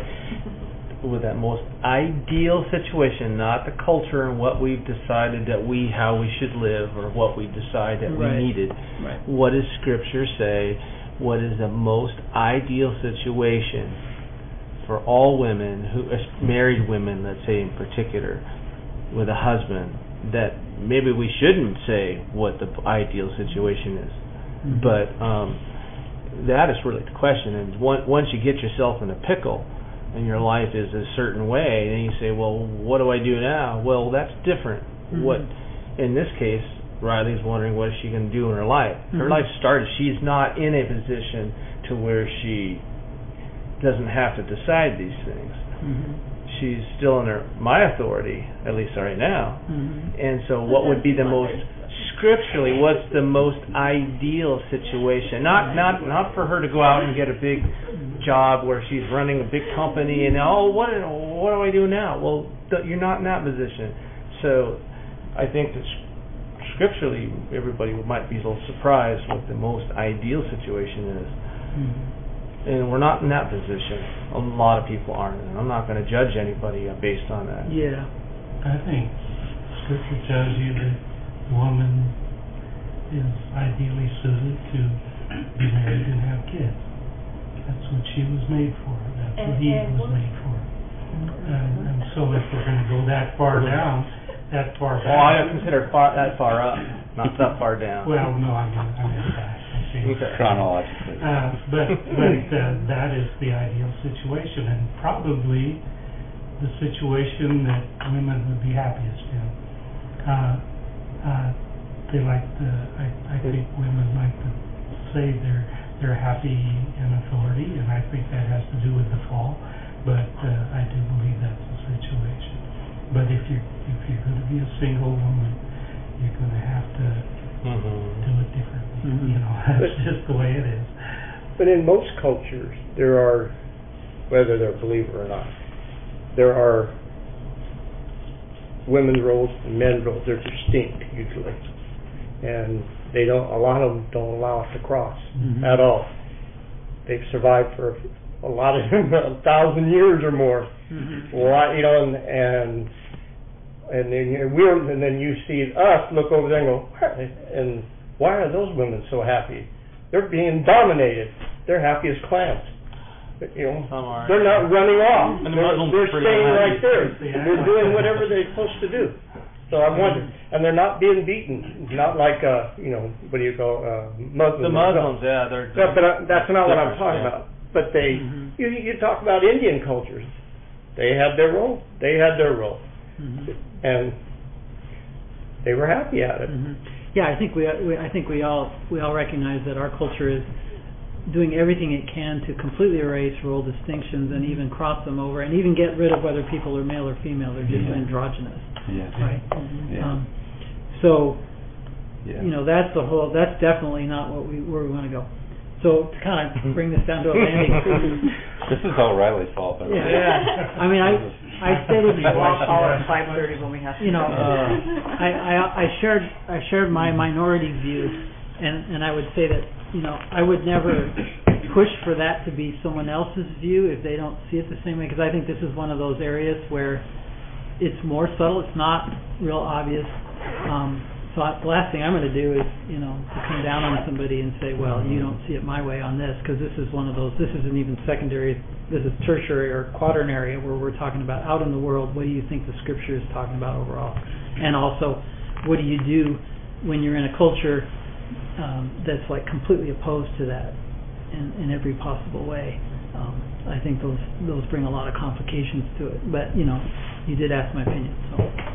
With that most ideal situation, not the culture and what we've decided that we, how we should live, or what we decide that Right. we needed. right. What does scripture say? What is the most ideal situation for all women, who married women, let's say in particular, with a husband, that maybe we shouldn't say what the ideal situation is, Mm-hmm. but um, that is really the question. And one, once you get yourself in a pickle, and your life is a certain way, and you say, well, what do I do now? Well, that's different. Mm-hmm. What, in this case, Riley's wondering what is she going to do in her life. Mm-hmm. Her life started. She's not in a position to where she doesn't have to decide these things. Mm-hmm. She's still under my authority, at least right now. Mm-hmm. And so what would be the most, scripturally, what's the most ideal situation? Not not not for her to go out and get a big job where she's running a big company and, oh, what what do I do now? Well, th- you're not in that position. So I think that scripturally, everybody might be a little surprised what the most ideal situation is. Mm-hmm. And we're not in that position. A lot of people aren't. And I'm not going to judge anybody based on that. Yeah. I think Scripture tells you that the woman is ideally suited to be married and have kids. That's what she was made for. That's what And- Eve and was what- made for. And, and so if we're going to go that far down, that far back. Well, I don't consider far, that far up, not that far down. Well, no, I mean, I meant back. Okay. Chronologically. Uh, but but uh, that is the ideal situation, and probably the situation that women would be happiest in. Uh, uh, they like to. I, I think women like to say they're they're happy in authority, and I think that has to do with the fall. But uh, I do believe that's the situation. But if you if you're going to be a single woman, you're going to have to Mm-hmm. do it differently. Mhm. You know, that's just the way it is. But in most cultures, there are, whether they're a believer or not, there are women's roles and men's roles. They're distinct usually, and they don't. A lot of them don't allow it to cross Mhm. at all. They've survived for a lot of a thousand years or more. Mm-hmm. Why, you know, and and and then you- we're and then you see us look over there and go, and why are those women so happy? They're being dominated. They're happy as clams. But, you know, Some are. they're not running off. And the they're Muslims they're pretty staying unhappy. right there. They act They're like doing that. whatever they're supposed to do. So I wonder, and they're not being beaten. Not like uh, you know, what do you call uh, Muslims? The Muslims, yeah, they're. No, but uh, that's not what I'm different, talking yeah. about. But they, Mhm. you you talk about Indian cultures. They had their role. They had their role, Mhm. and they were happy at it. Mhm. Yeah, I think we, we I think we all we all recognize that our culture is doing everything it can to completely erase role distinctions and even cross them over and even get rid of whether people are male or female. They're just Yeah. androgynous, Yeah. right? Yeah. Um, so, Yeah. you know, that's the whole. That's definitely not what we where we want to go. So to kind of bring this down to a landing. This is all Riley's fault. By the way. Yeah. I mean, I I stated We'll all call it five thirty when we have to. you know, Uh. I, I I shared I shared my minority view, and and I would say that you know I would never push for that to be someone else's view if they don't see it the same way, because I think this is one of those areas where it's more subtle. It's not real obvious. Um, so I, the last thing I'm going to do is you know to come down on somebody and say, well, you don't see it my way on this, because this is one of those. This isn't even secondary. This is tertiary or quaternary, where we're talking about out in the world. What do you think the Scripture is talking about overall? And also, what do you do when you're in a culture um, that's like completely opposed to that in, in every possible way? Um, I think those those bring a lot of complications to it. But you know, you did ask my opinion, so.